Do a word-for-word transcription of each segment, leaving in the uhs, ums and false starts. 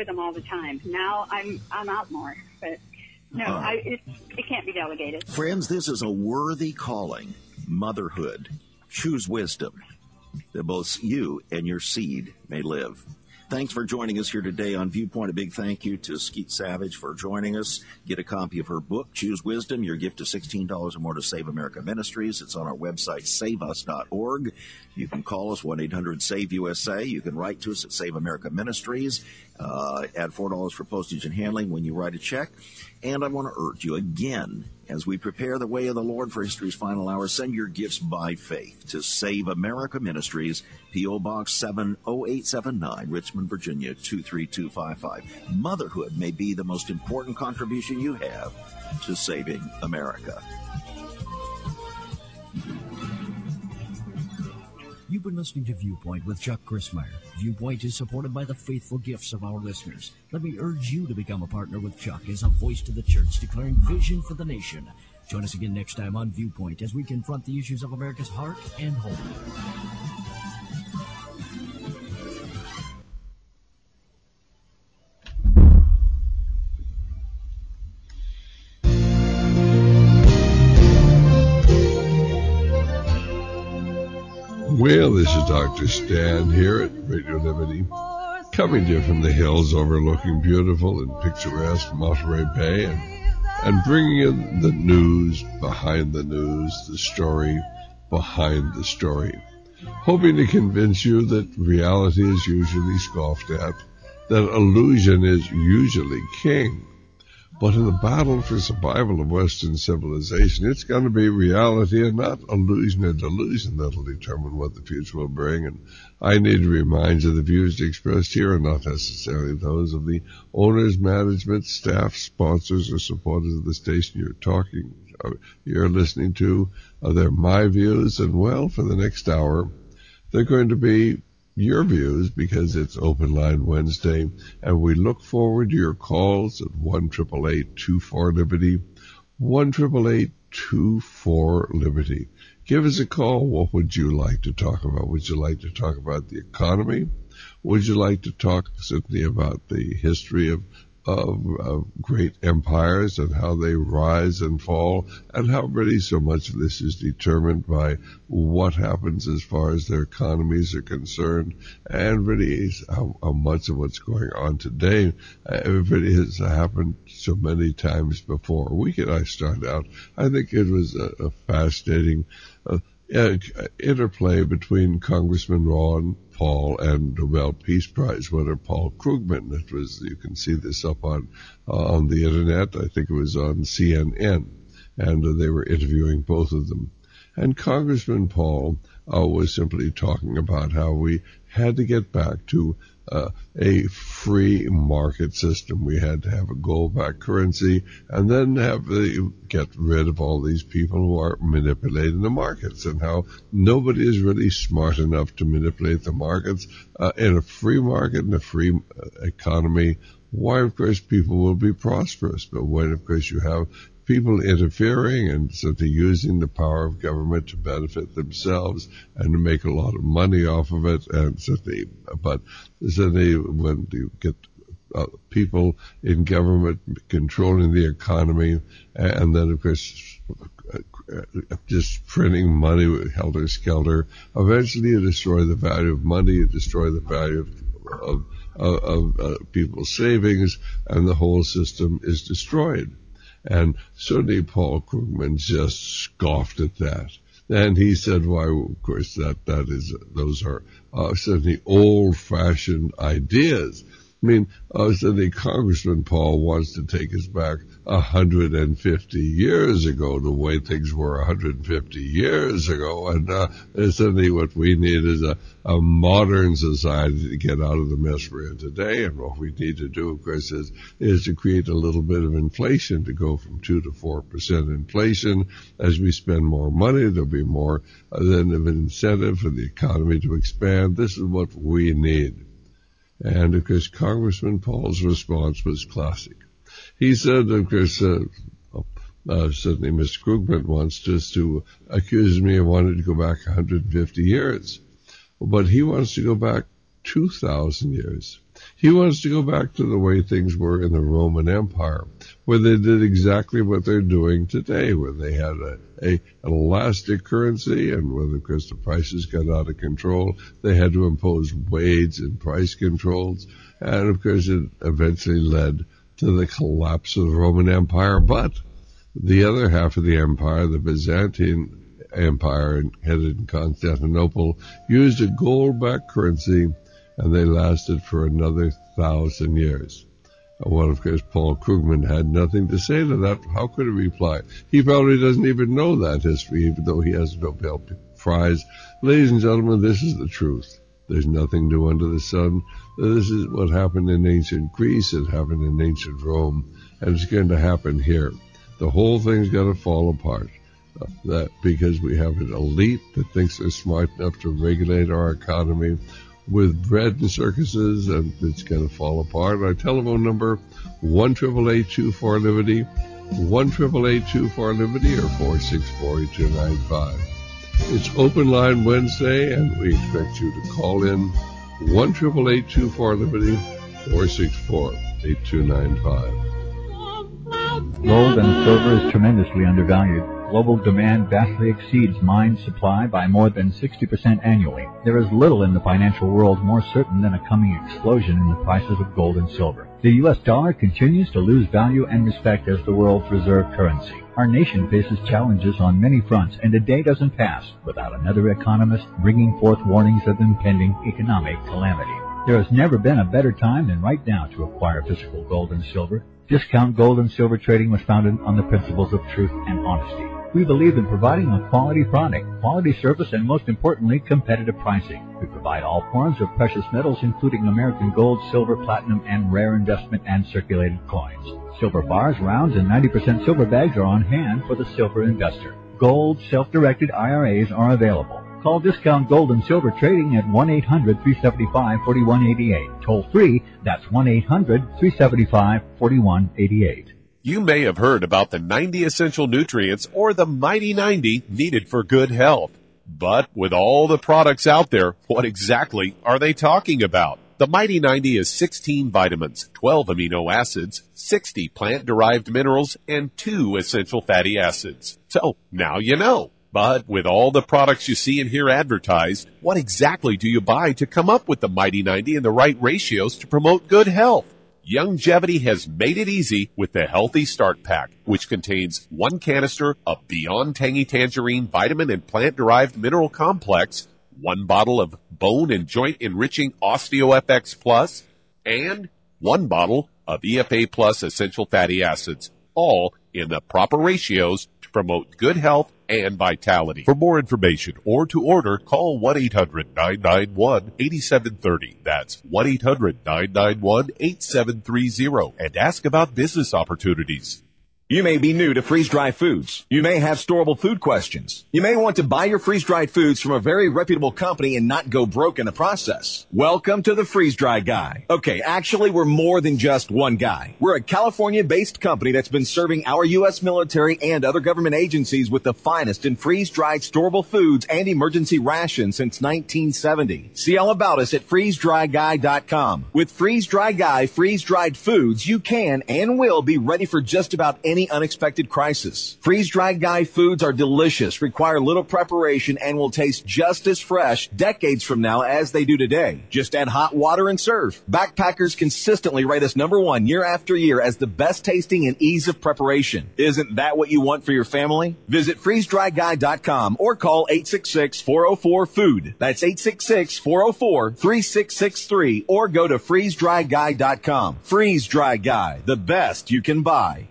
with them all the time. Now I'm I'm out more, but no, uh, I, it, it can't be delegated. Friends, this is a worthy calling, motherhood. Choose wisdom, that both you and your seed may live. Thanks for joining us here today on Viewpoint. A big thank you to Skeet Savage for joining us. Get a copy of her book, Choose Wisdom. Your gift is sixteen dollars or more to Save America Ministries. It's on our website, save us dot org. You can call us, one eight hundred save U S A. You can write to us at Save America Ministries. Uh, add four dollars for postage and handling when you write a check. And I want to urge you again, as we prepare the way of the Lord for history's final hour, send your gifts by faith to Save America Ministries, P O. Box seven oh eight seven nine, Richmond, Virginia, two three two five five. Motherhood may be the most important contribution you have to saving America. You've been listening to Viewpoint with Chuck Crismier. Viewpoint is supported by the faithful gifts of our listeners. Let me urge you to become a partner with Chuck as a voice to the church declaring vision for the nation. Join us again next time on Viewpoint as we confront the issues of America's heart and home. Well, this is Doctor Stan here at Radio Liberty, coming to you from the hills overlooking beautiful and picturesque Monterey Bay, and, and bringing in the news behind the news, the story behind the story, hoping to convince you that reality is usually scoffed at, that illusion is usually king. But in the battle for survival of Western civilization, it's going to be reality and not illusion or delusion that'll determine what the future will bring. And I need to remind you the views expressed here are not necessarily those of the owners, management, staff, sponsors, or supporters of the station you're talking, you're listening to. Uh, they're my views, and well, for the next hour, they're going to be your views because it's Open Line Wednesday, and we look forward to your calls at one eight eight eight, two four, Liberty, one eight eight eight, two four, Liberty. Give us a call. What would you like to talk about? Would you like to talk about the economy? Would you like to talk simply about the history of Of, of great empires and how they rise and fall, and how really so much of this is determined by what happens as far as their economies are concerned, and really how, how much of what's going on today uh, really has happened so many times before. We could I start out, I think it was a, a fascinating uh, uh, interplay between Congressman Ron Paul and Nobel Peace Prize winner Paul Krugman. It was, you can see this up on uh, on the internet. I think it was on C N N, and uh, they were interviewing both of them. And Congressman Paul uh, was simply talking about how we had to get back to uh, a free market system. We had to have a gold-backed currency, and then have the, get rid of all these people who are manipulating the markets, and how nobody is really smart enough to manipulate the markets uh, in a free market, in a free uh, economy. Why, of course, people will be prosperous, but when, of course, you have people interfering and simply using the power of government to benefit themselves and to make a lot of money off of it, and simply, but certainly when you get uh, people in government controlling the economy, and then of course just printing money helter skelter, eventually you destroy the value of money, you destroy the value of, of, of, of uh, people's savings, and the whole system is destroyed. And certainly Paul Krugman just scoffed at that. And he said, why, of course, that, that is, those are uh, certainly old-fashioned ideas. I mean, uh, certainly Congressman Paul wants to take us back one hundred fifty years ago, the way things were one hundred fifty years ago. And uh, certainly what we need is a, a modern society to get out of the mess we're in today. And what we need to do, of course, is, is to create a little bit of inflation, to go from two to four percent inflation. As we spend more money, there'll be more uh, than of an incentive for the economy to expand. This is what we need. And, of course, Congressman Paul's response was classic. He said, of course, uh, uh, certainly Mister Krugman wants just to accuse me of wanting to go back one hundred fifty years. But he wants to go back two thousand years. He wants to go back to the way things were in the Roman Empire, where they did exactly what they're doing today, where they had a, a an elastic currency, and when, of course, the prices got out of control, they had to impose wage and price controls, and, of course, it eventually led to the collapse of the Roman Empire. But the other half of the empire, the Byzantine Empire, headed in Constantinople, used a gold-backed currency, and they lasted for another thousand years. Well, of course, Paul Krugman had nothing to say to that. How could he reply? He probably doesn't even know that history, even though he has a Nobel Prize. Ladies and gentlemen, this is the truth. There's nothing new under the sun. This is what happened in ancient Greece. It happened in ancient Rome, and it's going to happen here. The whole thing's going to fall apart. Uh, that because we have an elite that thinks they're smart enough to regulate our economy with bread and circuses, and it's going to fall apart. Our telephone number, one eight eight eight, two four, Liberty, one eight eight eight, two four, Liberty, or four six four, eight two nine five. It's Open Line Wednesday, and we expect you to call in one eight eight eight, two four, Liberty, four six four, eight two nine five. Gold and silver is tremendously undervalued. Global demand vastly exceeds mine supply by more than sixty percent annually. There is little in the financial world more certain than a coming explosion in the prices of gold and silver. The U S dollar continues to lose value and respect as the world's reserve currency. Our nation faces challenges on many fronts, and a day doesn't pass without another economist bringing forth warnings of impending economic calamity. There has never been a better time than right now to acquire physical gold and silver. Discount Gold and Silver Trading was founded on the principles of truth and honesty. We believe in providing a quality product, quality service, and most importantly, competitive pricing. We provide all forms of precious metals, including American gold, silver, platinum, and rare investment and circulated coins. Silver bars, rounds, and ninety percent silver bags are on hand for the silver investor. Gold, self-directed I R As are available. Call Discount Gold and Silver Trading at one eight hundred, three seven five, four one eight eight. Toll free, that's one eight hundred, three seven five, four one eight eight. You may have heard about the ninety essential nutrients or the Mighty ninety needed for good health. But with all the products out there, what exactly are they talking about? The Mighty ninety is sixteen vitamins, twelve amino acids, sixty plant-derived minerals, and two essential fatty acids. So now you know. But with all the products you see and hear advertised, what exactly do you buy to come up with the Mighty ninety and the right ratios to promote good health? Youngevity has made it easy with the Healthy Start Pack, which contains one canister of Beyond Tangy Tangerine vitamin and plant-derived mineral complex, one bottle of bone and joint enriching OsteoFX Plus, and one bottle of E F A Plus essential fatty acids, all in the proper ratios to promote good health and vitality. For more information or to order, call one eight hundred, nine nine one, eight seven three zero. That's one eight hundred, nine nine one, eight seven three zero and ask about business opportunities. You may be new to freeze-dried foods. You may have storable food questions. You may want to buy your freeze-dried foods from a very reputable company and not go broke in the process. Welcome to the Freeze-Dry Guy. Okay, actually, we're more than just one guy. We're a California-based company that's been serving our U S military and other government agencies with the finest in freeze-dried storable foods and emergency rations since nineteen seventy. See all about us at freeze dry guy dot com. With Freeze-Dry Guy freeze-dried foods, you can and will be ready for just about any unexpected crisis. Freeze-Dried Guy foods are delicious, require little preparation, and will taste just as fresh decades from now as they do today. Just add hot water and serve. Backpackers consistently rate us number one year after year as the best tasting and ease of preparation. Isn't that what you want for your family? Visit freeze dry guy dot com or call eight six six, four oh four, food. That's eight six six, four oh four, three six six three or go to freeze dry guy dot com. Freeze-Dry Guy, the best you can buy.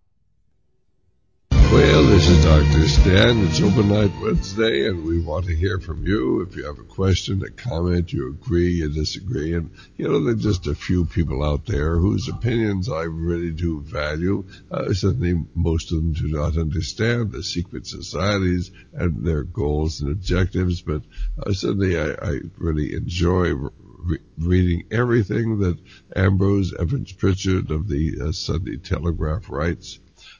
Well, this is Doctor Stan. It's Open Night Wednesday, and we want to hear from you. If you have a question, a comment, you agree, you disagree. And, you know, there's just a few people out there whose opinions I really do value. Uh, certainly, most of them do not understand the secret societies and their goals and objectives, but uh, certainly I, I really enjoy re- reading everything that Ambrose Evans Pritchard of the uh, Sunday Telegraph writes.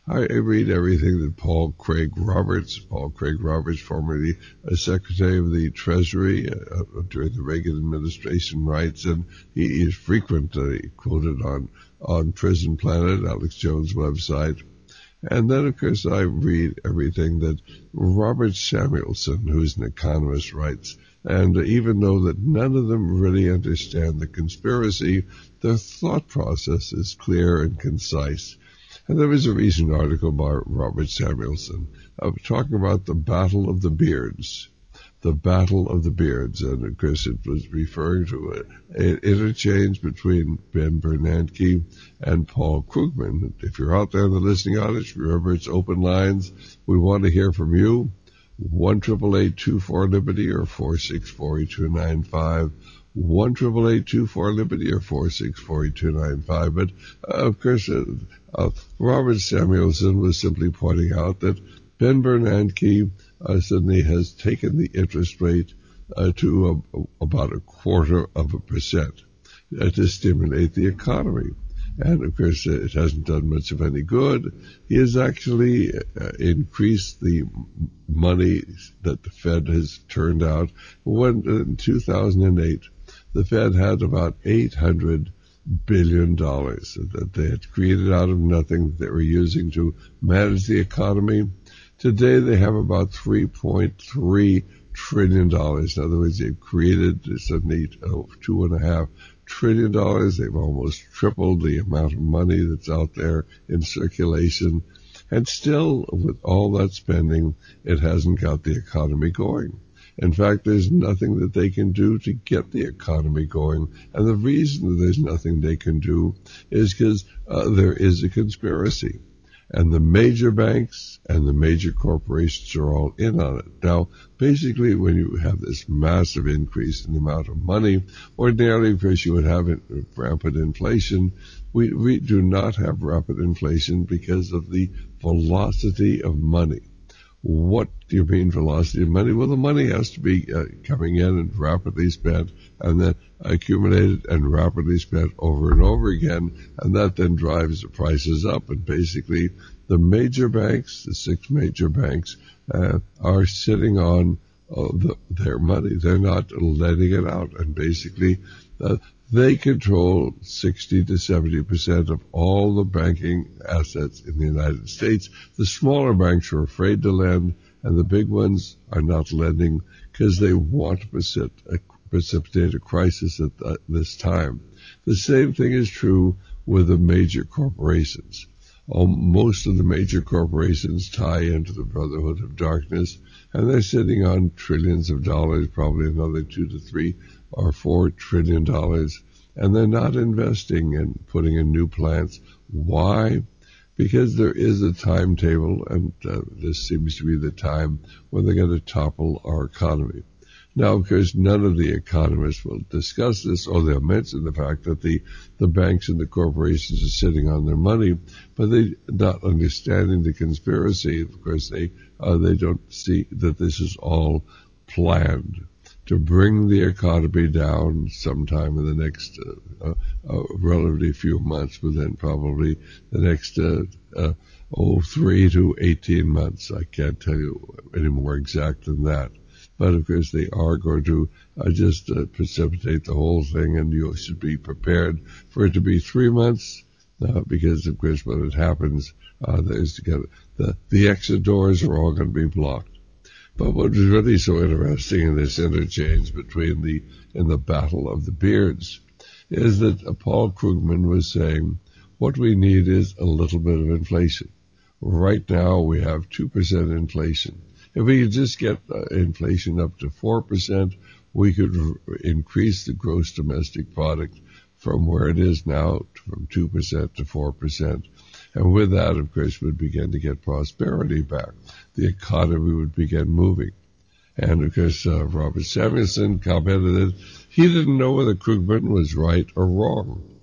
I, I read everything that Paul Craig Roberts, Paul Craig Roberts, formerly a Secretary of the Treasury uh, during the Reagan administration, writes, and he is frequently quoted on, on Prison Planet, Alex Jones' website. And then, of course, I read everything that Robert Samuelson, who's an economist, writes. And even though that none of them really understand the conspiracy, their thought process is clear and concise. And there was a recent article by Robert Samuelson uh, talking about the Battle of the Beards. The Battle of the Beards. And, of course, it was referring to an interchange between Ben Bernanke and Paul Krugman. If you're out there in the listening audience, remember it's open lines. We want to hear from you. one eight eight eight, two four, Liberty or four six four, two nine five. one eight eight eight, two four, Liberty or four six four, two nine five. But, uh, of course, uh, uh, Robert Samuelson was simply pointing out that Ben Bernanke uh, suddenly has taken the interest rate uh, to uh, about a quarter of a percent uh, to stimulate the economy. And, of course, it hasn't done much of any good. He has actually uh, increased the money that the Fed has turned out. When in two thousand eight, the Fed had about eight hundred billion dollars that they had created out of nothing that they were using to manage the economy. Today, they have about three point three trillion dollars. In other words, they've created suddenly oh, two and a half trillion dollars. They've almost tripled the amount of money that's out there in circulation. And still, with all that spending, it hasn't got the economy going. In fact, there's nothing that they can do to get the economy going. And the reason that there's nothing they can do is because uh, there is a conspiracy. And the major banks and the major corporations are all in on it. Now, basically, when you have this massive increase in the amount of money, ordinarily, of course, you would have rampant inflation. We, we do not have rapid inflation because of the velocity of money. What do you mean velocity of money? Well, the money has to be uh, coming in and rapidly spent and then accumulated and rapidly spent over and over again, and that then drives the prices up. And basically, the major banks, the six major banks, uh, are sitting on uh, the, their money. They're not letting it out. And basically, uh, they control sixty to seventy percent of all the banking assets in the United States. The smaller banks are afraid to lend, and the big ones are not lending because they want to precipitate a, precipitate a crisis at the, this time. The same thing is true with the major corporations. Um, most of the major corporations tie into the Brotherhood of Darkness, and they're sitting on trillions of dollars, probably another two to three or four trillion dollars, and they're not investing in putting in new plants. Why? Because there is a timetable, and uh, this seems to be the time when they're going to topple our economy. Now, of course, none of the economists will discuss this, or they'll mention the fact that the, the banks and the corporations are sitting on their money, but they not understanding the conspiracy. Of course, they uh, they don't see that this is all planned to bring the economy down sometime in the next uh, uh, uh, relatively few months, within probably the next uh, uh, oh three to eighteen months. I can't tell you any more exact than that. But, of course, they are going to uh, just uh, precipitate the whole thing, and you should be prepared for it to be three months, uh, because, of course, when it happens, uh, there's to get the, the exit doors are all going to be blocked. But what was really so interesting in this interchange between the, in the Battle of the Beards, is that uh, Paul Krugman was saying, what we need is a little bit of inflation. Right now, we have two percent inflation. If we could just get uh, inflation up to four percent, we could r- increase the gross domestic product from where it is now, from two percent to four percent. And with that, of course, we'd begin to get prosperity back. The economy would begin moving. And, of course, uh, Robert Samuelson commented that he didn't know whether Krugman was right or wrong.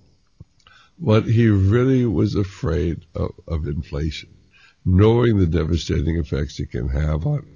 But he really was afraid of, of inflation, knowing the devastating effects it can have on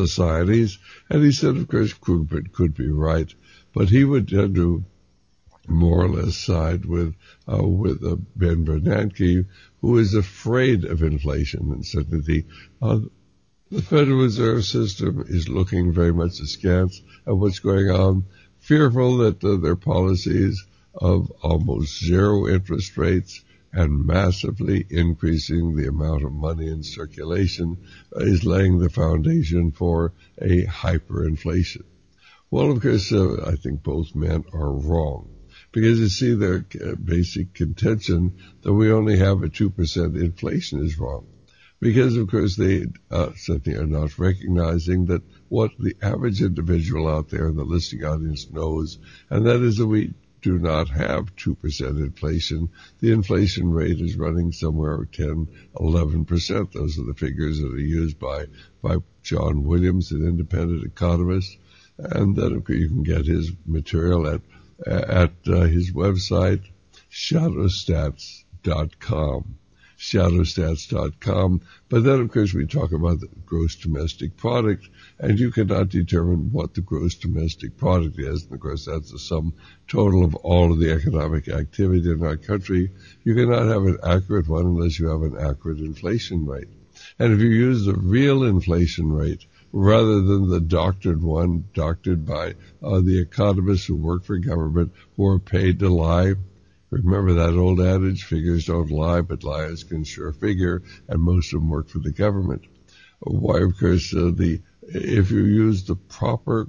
societies. And he said, of course, Krugman could be right, but he would tend to more or less side with uh, with uh, Ben Bernanke, who is afraid of inflation, and said that the uh, the Federal Reserve System is looking very much askance at what's going on, fearful that uh, their policies of almost zero interest rates and massively increasing the amount of money in circulation is laying the foundation for a hyperinflation. Well, of course, uh, I think both men are wrong, because you see their uh, basic contention that we only have a two percent inflation is wrong. Because, of course, they uh, certainly are not recognizing that what the average individual out there in the listening audience knows, and that is that we do not have two percent inflation. The inflation rate is running somewhere ten, eleven percent. Those are the figures that are used by, by John Williams, an independent economist. And then, of course, you can get his material at, at uh, his website, shadow stats dot com. shadow stats dot com. But then, of course, we talk about the gross domestic product, and you cannot determine what the gross domestic product is. And, of course, that's the sum total of all of the economic activity in our country. You cannot have an accurate one unless you have an accurate inflation rate. And if you use the real inflation rate rather than the doctored one, doctored by uh, the economists who work for government, who are paid to lie. Remember that old adage, figures don't lie, but liars can sure figure, and most of them work for the government. Why, of course, uh, the if you use the proper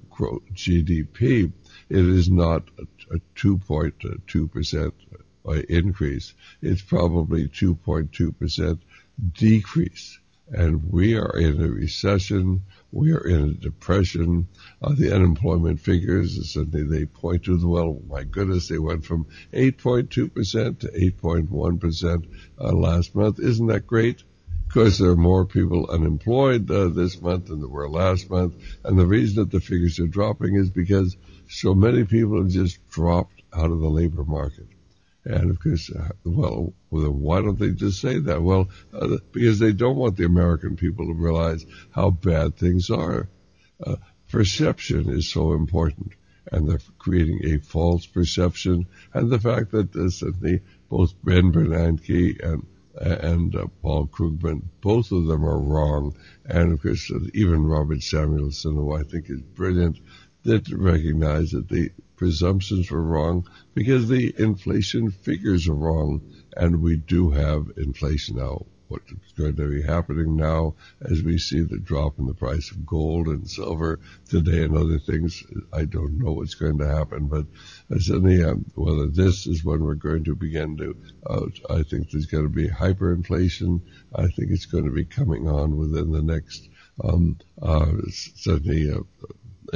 G D P, it is not a, a two point two percent increase. It's probably two point two percent decrease. And we are in a recession. We are in a depression. Uh, the unemployment figures, certainly they point to, well, my goodness, they went from eight point two percent to eight point one percent uh, last month. Isn't that great? Of course, there are more people unemployed uh, this month than there were last month. And the reason that the figures are dropping is because so many people have just dropped out of the labor market. And, of course, uh, well, well, why don't they just say that? Well, uh, because they don't want the American people to realize how bad things are. Uh, perception is so important, and they're creating a false perception. And the fact that uh, certainly both Ben Bernanke and and uh, Paul Krugman, both of them are wrong. And, of course, uh, even Robert Samuelson, who I think is brilliant, did recognize that the presumptions were wrong because the inflation figures are wrong, and we do have inflation now. What's going to be happening now as we see the drop in the price of gold and silver today and other things, I don't know what's going to happen, but certainly um, whether this is when we're going to begin to, uh, I think there's going to be hyperinflation. I think it's going to be coming on within the next, um, uh, certainly, uh,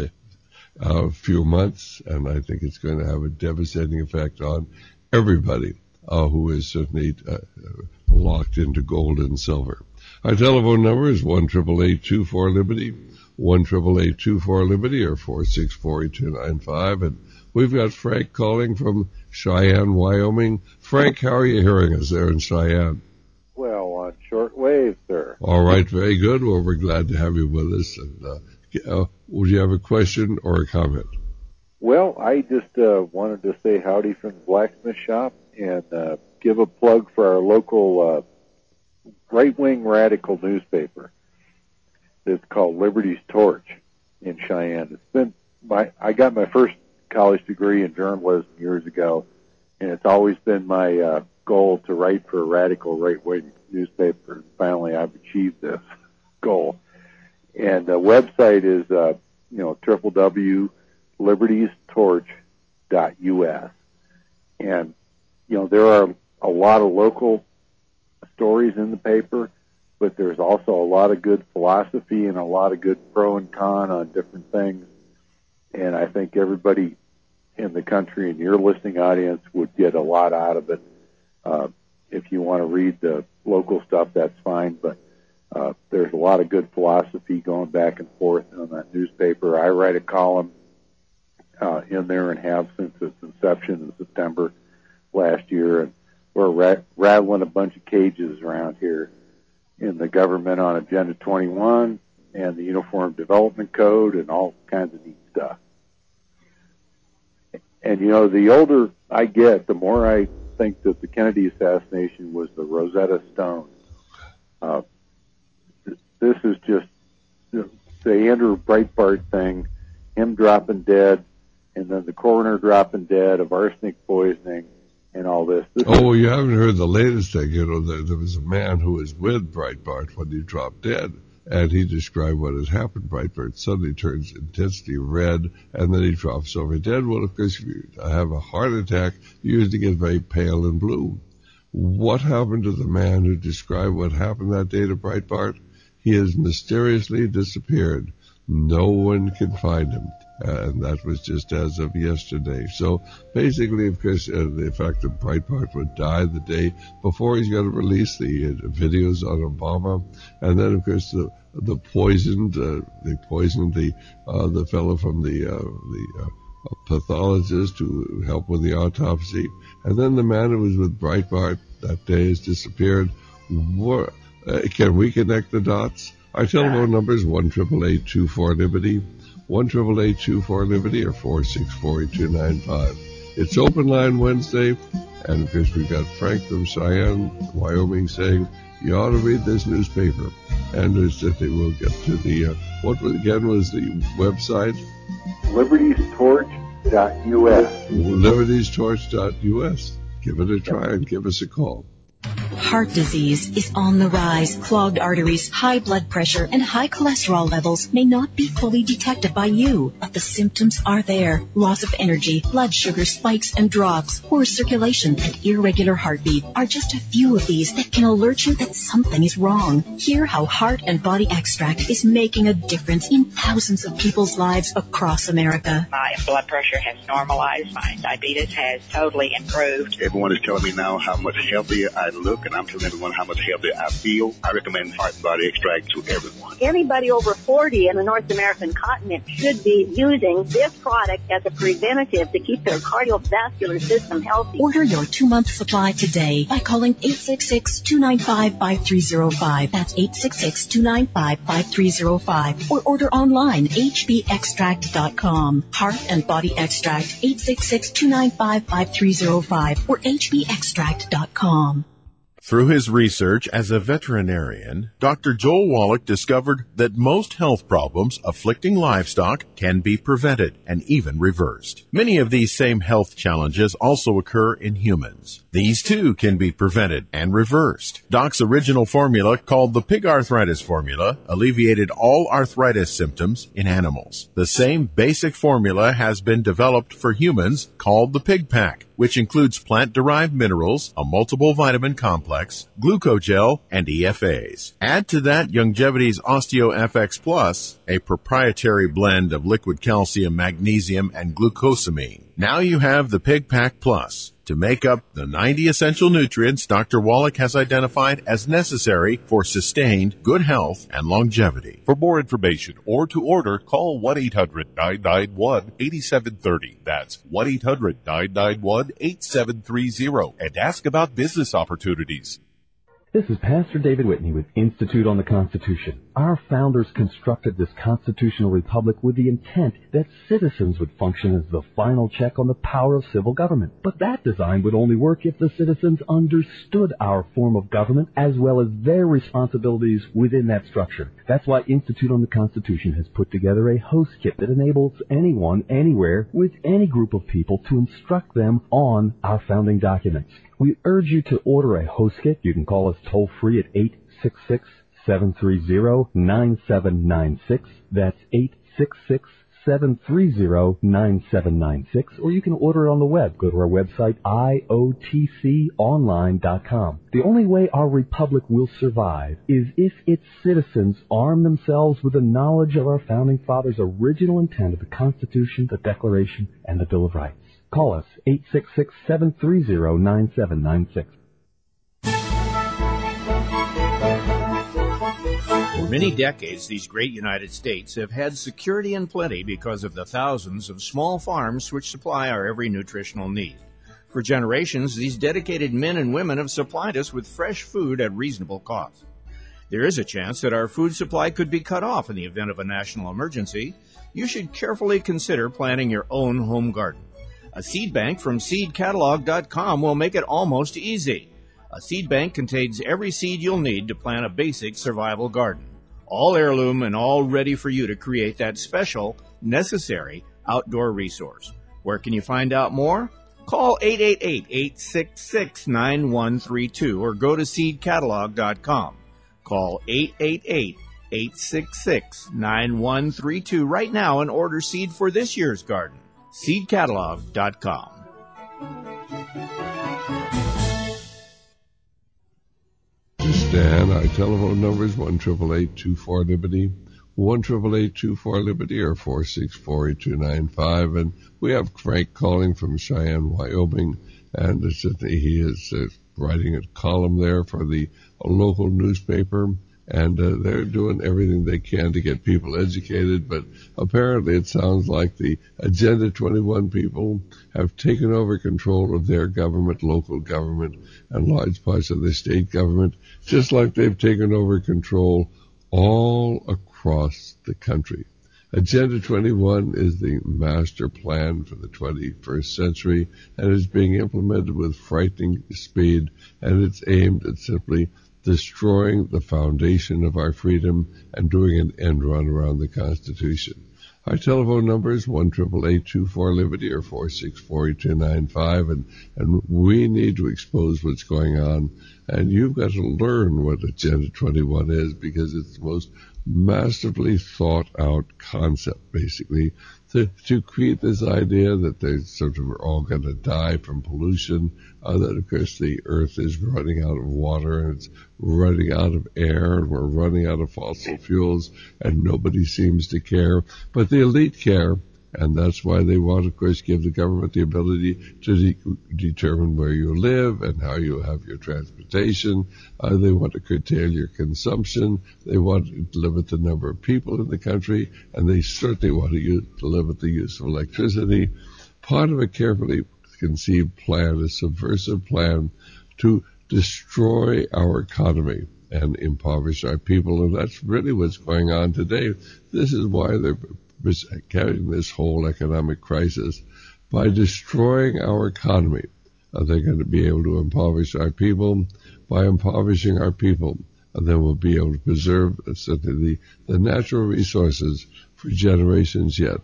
a few months, and I think it's going to have a devastating effect on everybody uh, who is certainly uh, locked into gold and silver. Our telephone number is one eight eight eight, two four, Liberty, one eight eight eight, two four, Liberty, or four six four, eight two nine five. And we've got Frank calling from Cheyenne, Wyoming. Frank, how are you hearing us there in Cheyenne? Well, on short wave, sir. All right, very good. Well, we're glad to have you with us. And uh, uh, would you have a question or a comment? Well, I just uh, wanted to say howdy from the blacksmith shop and uh, give a plug for our local uh, right-wing radical newspaper. It's called Liberty's Torch in Cheyenne. It's been my I got my first college degree in journalism years ago, and it's always been my uh, goal to write for a radical right-wing newspaper. Finally, I've achieved this goal. And the website is, uh, you know, w w w dot liberties torch dot u s. And, you know, there are a lot of local stories in the paper, but there's also a lot of good philosophy and a lot of good pro and con on different things. And I think everybody in the country and your listening audience would get a lot out of it. Uh, if you want to read the local stuff, that's fine, but uh, there's a lot of good philosophy going back and forth on that newspaper. I write a column uh, in there and have since its inception in September last year, and we're rat- rattling a bunch of cages around here in the government on Agenda twenty-one and the Uniform Development Code and all kinds of neat stuff. And, you know, the older I get, the more I think that the Kennedy assassination was the Rosetta Stone. Uh, this is just the Andrew Breitbart thing, him dropping dead, and then the coroner dropping dead of arsenic poisoning and all this. this oh, is- you haven't heard the latest thing. You know, there, there was a man who was with Breitbart when he dropped dead, and he described what had happened. Breitbart suddenly turns intensely red, and then he drops over dead. Well, of course, if you have a heart attack, you usually get very pale and blue. What happened to the man who described what happened that day to Breitbart? He has mysteriously disappeared. No one can find him. Uh, and that was just as of yesterday. So basically, of course, uh, the fact that Breitbart would die the day before he's going to release the uh, videos on Obama, and then of course the the poisoned uh, they poisoned the uh, the fellow from the uh, the uh, pathologist to help with the autopsy, and then the man who was with Breitbart that day has disappeared. What, uh, can we connect the dots? Our telephone number is one triple eight two four Liberty. one triple eight two four Liberty or four six four eight two nine five. It's Open Line Wednesday, and of course we've got Frank from Cheyenne, Wyoming, saying you ought to read this newspaper. And there's that they will get to the, uh, what again was the website? liberties torch dot U S. liberties torch dot U S. Give it a try and give us a call. Heart disease is on the rise. Clogged arteries, high blood pressure, and high cholesterol levels may not be fully detected by you, but the symptoms are there. Loss of energy, blood sugar spikes and drops, poor circulation, and irregular heartbeat are just a few of these that can alert you that something is wrong. Hear how Heart and Body Extract is making a difference in thousands of people's lives across America. My blood pressure has normalized. My diabetes has totally improved. Everyone is telling me now how much healthier I look, and I'm telling everyone how much healthier I feel. I recommend Heart and Body Extract to everyone. Anybody over forty in the North American continent should be using this product as a preventative to keep their cardiovascular system healthy. Order your two-month supply today by calling eight six six, two nine five, five three zero five. That's eight six six, two nine five, five three zero five. Or order online, h b extract dot com. Heart and Body Extract, eight six six, two nine five, five three zero five or h b extract dot com. Through his research as a veterinarian, Doctor Joel Wallach discovered that most health problems afflicting livestock can be prevented and even reversed. Many of these same health challenges also occur in humans. These too can be prevented and reversed. Doc's original formula, called the Pig Arthritis Formula, alleviated all arthritis symptoms in animals. The same basic formula has been developed for humans, called the Pig Pack, which includes plant-derived minerals, a multiple vitamin complex, glucogel, and E F As. Add to that Youngevity's OsteoFX Plus, a proprietary blend of liquid calcium, magnesium, and glucosamine. Now you have the Pig Pack Plus to make up the ninety essential nutrients Doctor Wallach has identified as necessary for sustained good health and longevity. For more information or to order, call one eight hundred, nine nine one, eight seven three zero. That's one eight hundred, nine nine one, eight seven three zero. And ask about business opportunities. This is Pastor David Whitney with Institute on the Constitution. Our founders constructed this constitutional republic with the intent that citizens would function as the final check on the power of civil government. But that design would only work if the citizens understood our form of government as well as their responsibilities within that structure. That's why Institute on the Constitution has put together a host kit that enables anyone, anywhere, with any group of people to instruct them on our founding documents. We urge you to order a host kit. You can call us toll-free at eight six six, seven three zero, nine seven nine six. That's eight six six, seven three zero, nine seven nine six. Or you can order it on the web. Go to our website, I O T C online dot com. The only way our republic will survive is if its citizens arm themselves with the knowledge of our founding fathers' original intent of the Constitution, the Declaration, and the Bill of Rights. Call us, eight six six, seven three zero, nine seven nine six. For many decades, these great United States have had security and plenty because of the thousands of small farms which supply our every nutritional need. For generations, these dedicated men and women have supplied us with fresh food at reasonable cost. There is a chance that our food supply could be cut off in the event of a national emergency. You should carefully consider planting your own home garden. A seed bank from seed catalog dot com will make it almost easy. A seed bank contains every seed you'll need to plant a basic survival garden. All heirloom and all ready for you to create that special, necessary outdoor resource. Where can you find out more? Call eight eight eight, eight six six, nine one three two or go to seed catalog dot com. Call eight eight eight, eight six six, nine one three two right now and order seed for this year's garden. seed catalog dot com. Stan, our telephone number is one eight eight eight, two four, Liberty, one eight eight eight, two four, Liberty, or four six four, eight two nine five. And we have Frank calling from Cheyenne, Wyoming, and uh, he is uh, writing a column there for the uh, local newspaper, and uh, they're doing everything they can to get people educated, but apparently it sounds like the Agenda twenty-one people have taken over control of their government, local government, and large parts of the state government, just like they've taken over control all across the country. Agenda twenty-one is the master plan for the twenty-first century, and is being implemented with frightening speed, and it's aimed at simply destroying the foundation of our freedom and doing an end run around the Constitution. Our telephone number is one eight eight eight, two four, Liberty or four six four, eight two nine five, and, and we need to expose what's going on. And you've got to learn what Agenda twenty-one is, because it's the most massively thought out concept, basically, to, to create this idea that they sort of are all going to die from pollution, uh, that of course the earth is running out of water and it's running out of air and we're running out of fossil fuels and nobody seems to care, but the elite care. And that's why they want, of course, give the government the ability to de- determine where you live and how you have your transportation. Uh, they want to curtail your consumption. They want to limit the number of people in the country, and they certainly want to, use, to limit the use of electricity. Part of a carefully conceived plan, a subversive plan to destroy our economy and impoverish our people, and that's really what's going on today. This is why they're carrying this whole economic crisis. By destroying our economy, uh, they're going to be able to impoverish our people. By impoverishing our people, uh, then we'll be able to preserve uh, the, the natural resources for generations yet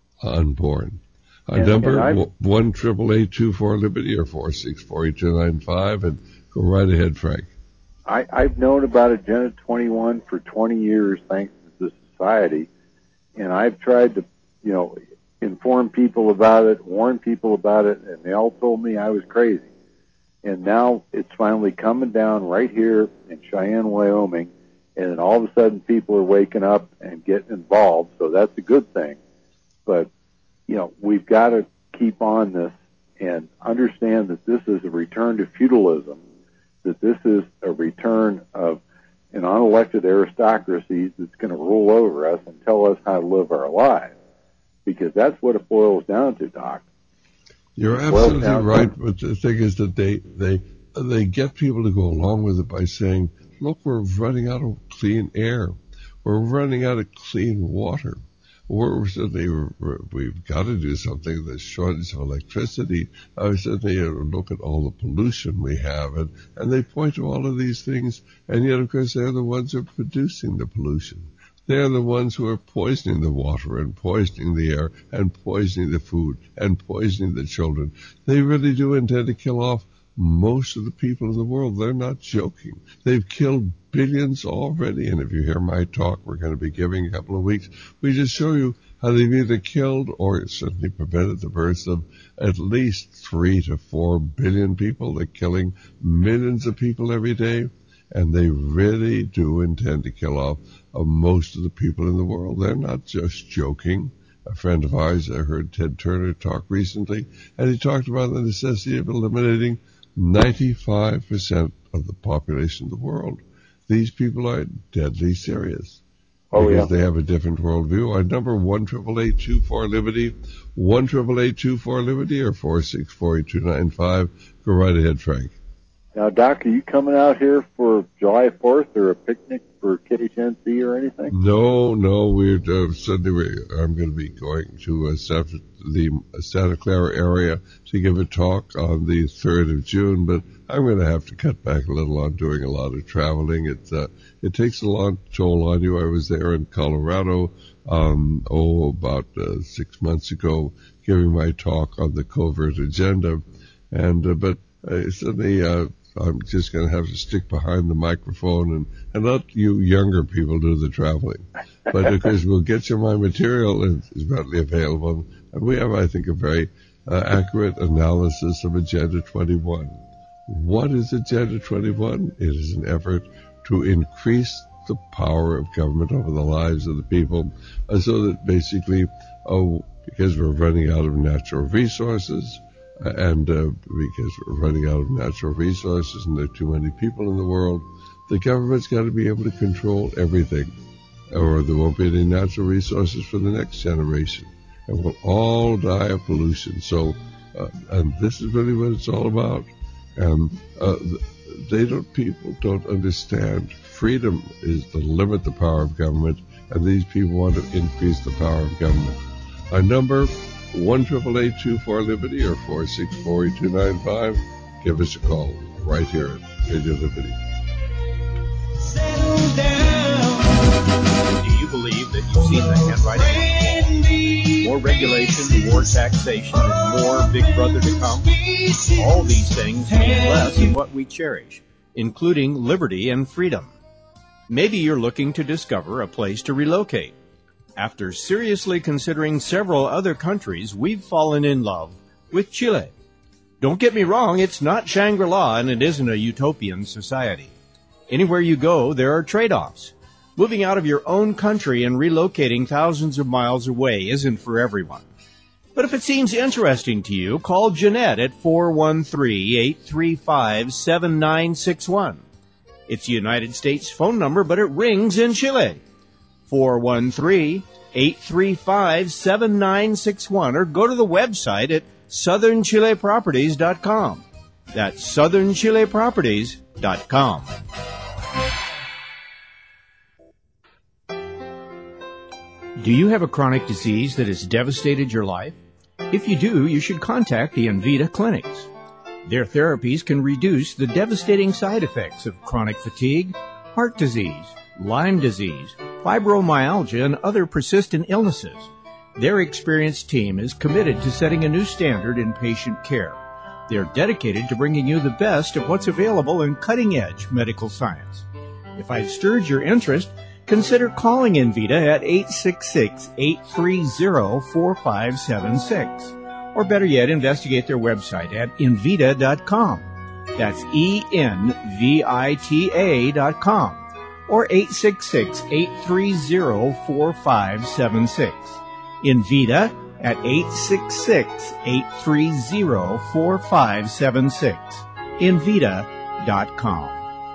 unborn. Our and, number, and one eight eight eight, two four, Liberty or four six four, eight two nine five, and go right ahead, Frank. I, I've known about Agenda twenty-one for twenty years, thanks to the society. And I've tried to, you know, inform people about it, warn people about it, and they all told me I was crazy. And now it's finally coming down right here in Cheyenne, Wyoming, and then all of a sudden people are waking up and getting involved, so that's a good thing. But, you know, we've got to keep on this and understand that this is a return to feudalism, that this is a return of an unelected aristocracy that's going to rule over us and tell us how to live our lives. Because that's what it boils down to, Doc. You're absolutely right, but the thing is that they, they, they get people to go along with it by saying, look, we're running out of clean air. We're running out of clean water. We're certainly, we've got to do something. The shortage of electricity. I certainly look at all the pollution we have, and, and they point to all of these things, and yet, of course, they're the ones who are producing the pollution. They're the ones who are poisoning the water and poisoning the air and poisoning the food and poisoning the children. They really do intend to kill off most of the people in the world. They're not joking. They've killed billions already, and if you hear my talk we're going to be giving a couple of weeks, we just show you how they've either killed or certainly prevented the birth of at least three to four billion people. They're killing millions of people every day, and they really do intend to kill off uh, most of the people in the world. They're not just joking. A friend of ours, I heard Ted Turner talk recently, and he talked about the necessity of eliminating ninety-five percent of the population of the world. These people are deadly serious. Oh, because yeah. They have a different worldview. Our number, one eight eight eight, two four, Liberty, one eight eight eight, two four, Liberty, or four six four, eight two nine five. Go right ahead, Frank. Now, Doc, are you coming out here for July fourth or a picnic for K H N C or anything? No, no. We're uh, Sunday. We, I'm going to be going to uh, Santa, the Santa Clara area to give a talk on the third of June. But I'm going to have to cut back a little on doing a lot of traveling. It uh, it takes a lot toll on you. I was there in Colorado, um, oh, about uh, six months ago, giving my talk on the covert agenda, and uh, but uh, suddenly. Uh, I'm just going to have to stick behind the microphone and, and let you younger people do the traveling. But of course, we'll get you my material, and it's readily available. And we have, I think, a very uh, accurate analysis of Agenda twenty-one. What is Agenda twenty-one? It is an effort to increase the power of government over the lives of the people, uh, so that basically, oh, because we're running out of natural resources, and uh, because we're running out of natural resources and there are too many people in the world, the government's got to be able to control everything, or there won't be any natural resources for the next generation, and we'll all die of pollution. So, uh, and this is really what it's all about. And uh, they don't, people don't understand. Freedom is to limit the power of government, and these people want to increase the power of government. Our number, one eight eight eight, two four, Liberty or four six four, two nine five. Give us a call right here at Radio Liberty. Settle down. Do you believe that you've seen the handwriting? More regulation, more taxation, and more Big Brother to come? All these things mean less than what we cherish, including liberty and freedom. Maybe you're looking to discover a place to relocate. After seriously considering several other countries, we've fallen in love with Chile. Don't get me wrong, it's not Shangri-La and it isn't a utopian society. Anywhere you go, there are trade-offs. Moving out of your own country and relocating thousands of miles away isn't for everyone. But if it seems interesting to you, call Jeanette at four one three, eight three five, seven nine six one. It's a United States phone number, but it rings in Chile. four one three, eight three five, seven nine six one, or go to the website at southern chile properties dot com. That's southern chile properties dot com. Do you have a chronic disease that has devastated your life? If you do, you should contact the Envita clinics. Their therapies can reduce the devastating side effects of chronic fatigue, heart disease, Lyme disease, fibromyalgia, and other persistent illnesses. Their experienced team is committed to setting a new standard in patient care. They're dedicated to bringing you the best of what's available in cutting-edge medical science. If I've stirred your interest, consider calling Envita at eight six six, eight three zero, four five seven six. Or better yet, investigate their website at envita dot com. That's E N V I T A dot com. Or eight six six, eight three zero, four five seven six. Envita at eight six six, eight three zero, four five seven six. envita dot com.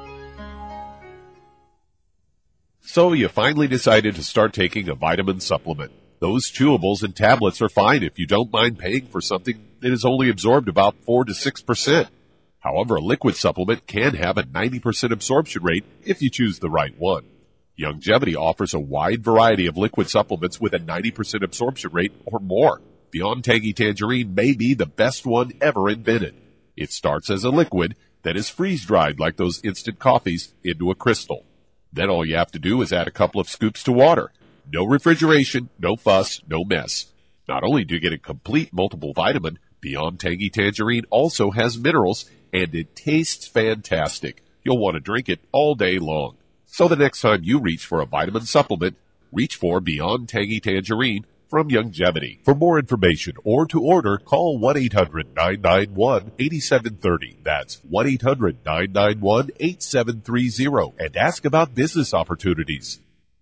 So you finally decided to start taking a vitamin supplement. Those chewables and tablets are fine if you don't mind paying for something that is only absorbed about four to six percent. However, a liquid supplement can have a ninety percent absorption rate if you choose the right one. Youngevity offers a wide variety of liquid supplements with a ninety percent absorption rate or more. Beyond Tangy Tangerine may be the best one ever invented. It starts as a liquid that is freeze-dried like those instant coffees into a crystal. Then all you have to do is add a couple of scoops to water. No refrigeration, no fuss, no mess. Not only do you get a complete multiple vitamin, Beyond Tangy Tangerine also has minerals, and it tastes fantastic. You'll want to drink it all day long. So the next time you reach for a vitamin supplement, reach for Beyond Tangy Tangerine from Youngevity. For more information or to order, call one eight hundred, nine nine one, eight seven three zero. That's one eight hundred, nine nine one, eight seven three zero and ask about business opportunities.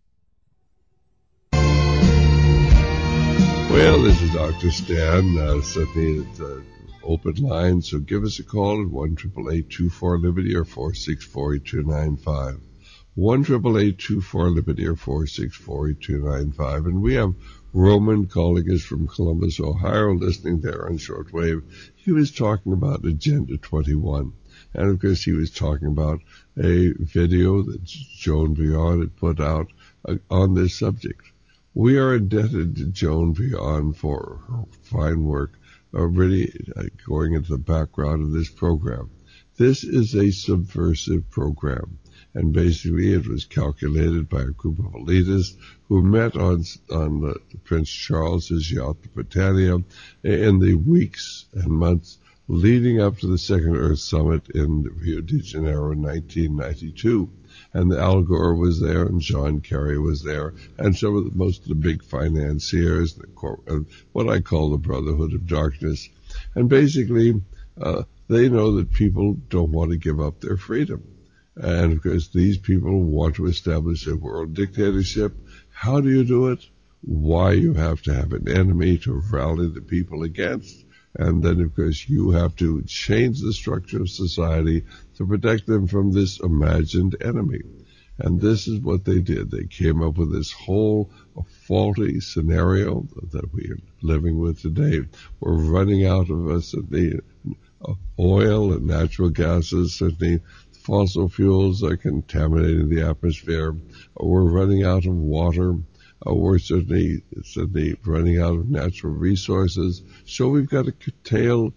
Well, this is Doctor Stan, uh, certainly at uh, open line, so give us a call at one eight eight eight, two four, Liberty or four six four, two nine five. one eight eight eight, two four, Liberty or four six four, two nine five. And we have Roman calling us from Columbus, Ohio, listening there on shortwave. He was talking about Agenda twenty-one. And of course, he was talking about a video that Joan Vion had put out uh, on this subject. We are indebted to Joan Vion for her fine work, uh, really uh, going into the background of this program. This is a subversive program, and basically it was calculated by a group of elitists who met on on uh, Prince Charles's yacht, the Britannia, in the weeks and months leading up to the Second Earth Summit in Rio de Janeiro in nineteen ninety-two. And Al Gore was there, and John Kerry was there, and some of the, most of the big financiers, the, uh, what I call the Brotherhood of Darkness. And basically, uh, they know that people don't want to give up their freedom. And of course, these people want to establish a world dictatorship. How do you do it? Why? You have to have an enemy to rally the people against. And then, of course, you have to change the structure of society to protect them from this imagined enemy. And this is what they did. They came up with this whole faulty scenario that we are living with today. We're running out of us the uh, oil and natural gases, certainly fossil fuels are contaminating the atmosphere. We're running out of water. Uh, we're certainly, certainly running out of natural resources. So we've got to curtail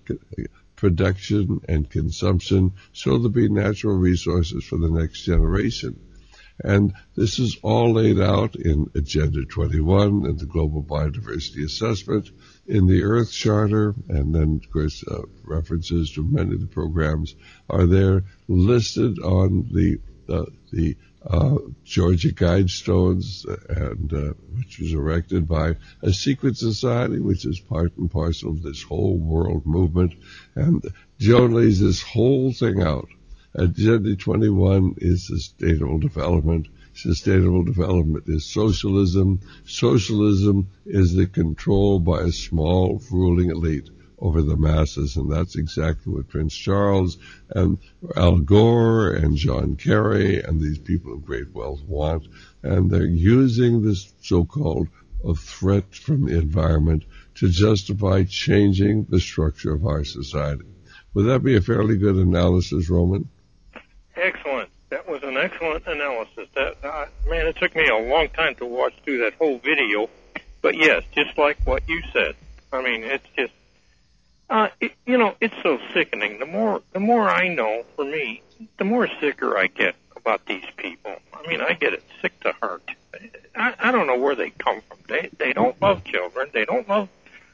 production and consumption so there'll be natural resources for the next generation. And this is all laid out in Agenda twenty-one and the Global Biodiversity Assessment, in the Earth Charter, and then, of course, uh, references to many of the programs are there listed on the uh, the uh, Georgia Guidestones, and uh, which was erected by a secret society, which is part and parcel of this whole world movement. And Joan lays this whole thing out. Agenda twenty-one is sustainable development. Sustainable development is socialism. Socialism is the control by a small ruling elite over the masses, and that's exactly what Prince Charles and Al Gore and John Kerry and these people of great wealth want. And they're using this so-called a threat from the environment to justify changing the structure of our society. Would that be a fairly good analysis, Roman? Excellent. That was an excellent analysis. That uh, man, it took me a long time to watch through that whole video. But yes, just like what you said. I mean, it's just, uh, it, you know, it's so sickening. The more, the more I know, for me, the more sicker I get about these people. I mean, I get it sick to heart. I, I don't know where they come from. They, they don't love children. They don't love.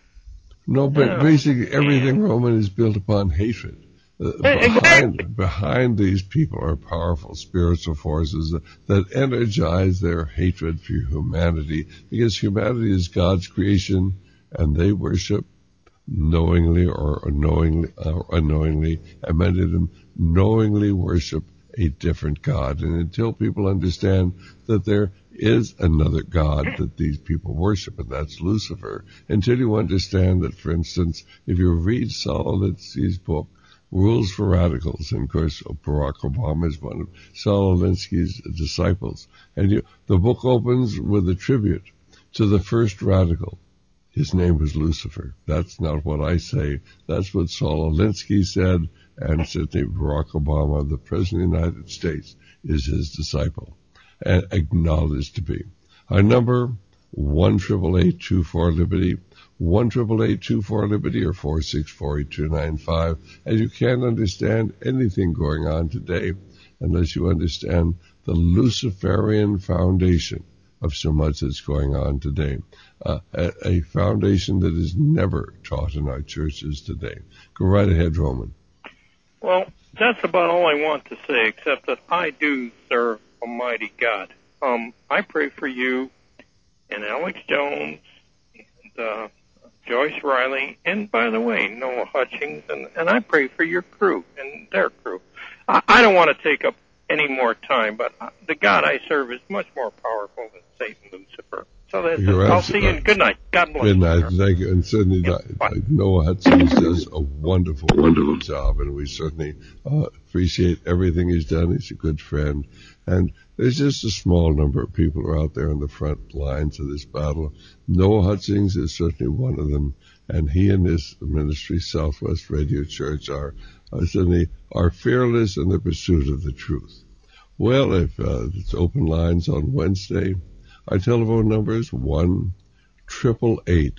No, but uh, basically everything, Roman, is built upon hatred. Uh, behind, behind these people are powerful spiritual forces that, that energize their hatred for humanity, because humanity is God's creation, and they worship knowingly or unknowingly, or unknowingly, and many of them knowingly worship a different God. And until people understand that there is another God that these people worship, and that's Lucifer, until you understand that, for instance, if you read Saul Alinsky's book, Rules for Radicals, and of course Barack Obama is one of Saul Alinsky's disciples, and you, the book opens with a tribute to the first radical. His name was Lucifer. That's not what I say. That's what Saul Alinsky said, and certainly Barack Obama, the President of the United States, is his disciple, and acknowledged to be. Our number, one triple eight two four Liberty, one triple eight two four Liberty, or four six four eight two nine five. And you can't understand anything going on today unless you understand the Luciferian foundation of so much that's going on today. Uh, a, a foundation that is never taught in our churches today. Go right ahead, Roman. Well, that's about all I want to say, except that I do serve Almighty God. Um, I pray for you and Alex Jones and uh, Joyce Riley, and by the way, Noah Hutchings, and, and I pray for your crew and their crew. I, I don't want to take up any more time, but the God I serve is much more powerful than Satan, Lucifer. So that's it. I'll see you. Good night. God bless. Good night. Thank you. And certainly, yeah, Noah Hutchins does a wonderful, wonderful job, and we certainly uh, appreciate everything he's done. He's a good friend. And There's just a small number of people who are out there on the front lines of this battle. Noah Hutchings is certainly one of them, and he and his ministry, Southwest Radio Church, are uh, certainly are fearless in the pursuit of the truth. Well, if uh, it's open lines on Wednesday, our telephone number is one triple eight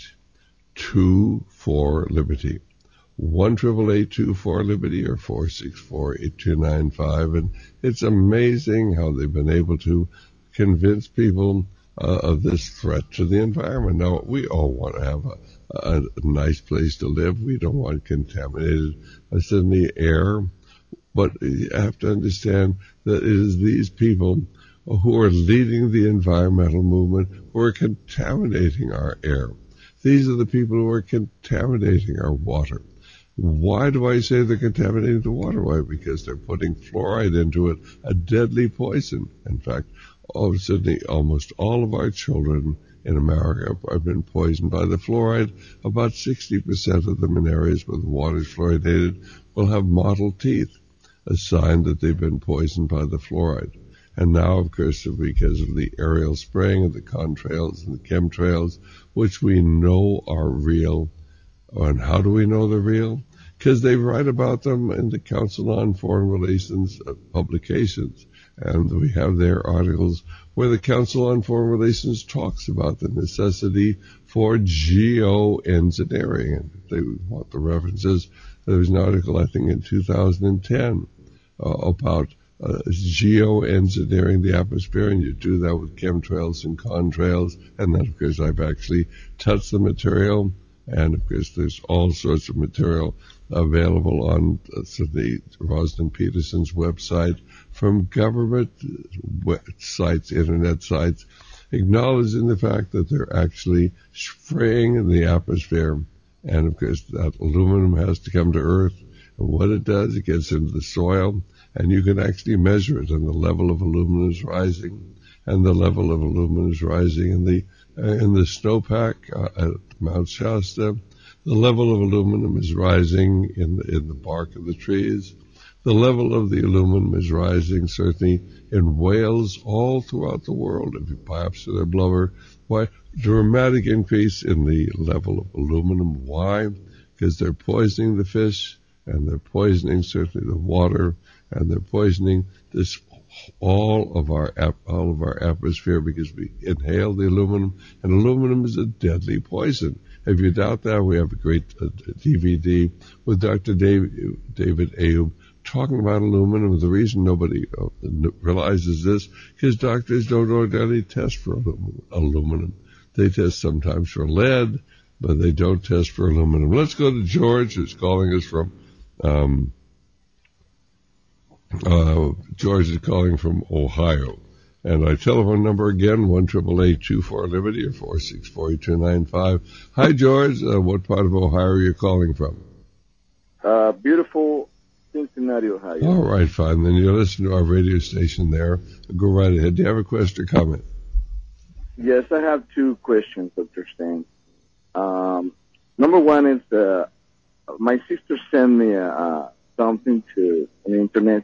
two four Liberty. One triple eight two four Liberty or four six four eight two nine five, and it's amazing how they've been able to convince people uh, of this threat to the environment. Now, we all want to have a, a, a nice place to live. We don't want contaminated uh, certainly air, but you have to understand that it is these people who are leading the environmental movement who are contaminating our air. These are the people who are contaminating our water. Why do I say they're contaminating the water? Why? Because they're putting fluoride into it, a deadly poison. In fact, oh, Sydney, almost all of our children in America have been poisoned by the fluoride. About sixty percent of them in areas where the water is fluoridated will have mottled teeth, a sign that they've been poisoned by the fluoride. And now, of course, because of the aerial spraying and the contrails and the chemtrails, which we know are real. And how do we know they're real? Because they write about them in the Council on Foreign Relations uh, publications. And we have their articles where the Council on Foreign Relations talks about the necessity for geoengineering. And if they want the references, there was an article, I think, in two thousand ten uh, about uh, geoengineering the atmosphere, and you do that with chemtrails and contrails. And then, of course, I've actually touched the material. And, of course, there's all sorts of material available on uh, the Rosalind Peterson's website from government sites, internet sites, acknowledging the fact that they're actually spraying in the atmosphere. And, of course, that aluminum has to come to Earth. And what it does, it gets into the soil, and you can actually measure it, and the level of aluminum is rising, and the level of aluminum is rising in the uh, in the snowpack uh, at Mount Shasta. The level of aluminum is rising in the, in the bark of the trees. The level of the aluminum is rising certainly in whales all throughout the world. If you biopsy their blubber, why? Dramatic increase in the level of aluminum. Why? Because they're poisoning the fish, and they're poisoning certainly the water, and they're poisoning this all of our all of our atmosphere because we inhale the aluminum, and aluminum is a deadly poison. If you doubt that, we have a great uh, D V D with Doctor David, David Ayub talking about aluminum. The reason nobody uh, realizes this because doctors don't ordinarily test for aluminum. They test sometimes for lead, but they don't test for aluminum. Let's go to George, who's calling us from um, Uh, George is calling from Ohio. And our telephone number again, one triple eight two four Liberty or four six four eight two nine five. Hi, George. Uh, what part of Ohio are you calling from? Uh, beautiful Cincinnati, Ohio. All right, fine. Then you listen to our radio station there. Go right ahead. Do you have a question or comment? Yes, I have two questions, Doctor Stan. Um, number one is uh, my sister sent me uh, something to on the internet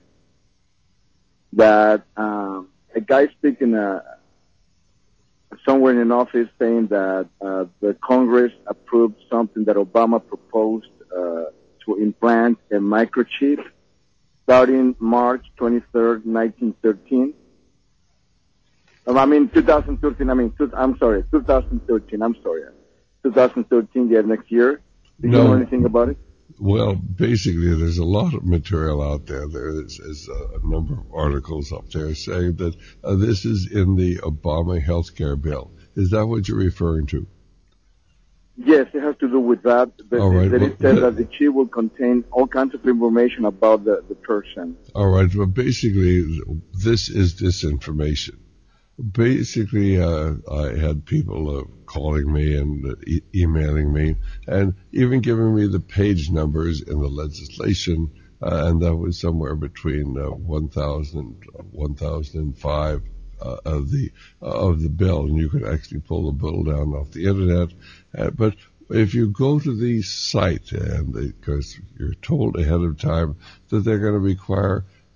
that um, a guy speaking uh, somewhere in an office saying that uh, the Congress approved something that Obama proposed uh, to implant a microchip starting March twenty-third, nineteen thirteen. Um, I mean, two thousand thirteen, I mean, two, I'm sorry, two thousand thirteen, I'm sorry. two thousand thirteen, yeah, next year. Do you No. know anything about it? Well, basically, there's a lot of material out there. There is, is a number of articles up there saying that uh, this is in the Obama health care bill. Is that what you're referring to? Yes, it has to do with that. That, All right, that well, it says that- that the chip will contain all kinds of information about the, the person. All right, but basically, this is disinformation. Basically, uh, I had people uh, calling me and uh, e- emailing me and even giving me the page numbers in the legislation, uh, and that was somewhere between uh, one thousand, one thousand five uh, of the uh, of the bill, and you could actually pull the bill down off the internet. Uh, but if you go to the site, and because you're told ahead of time that they're going to require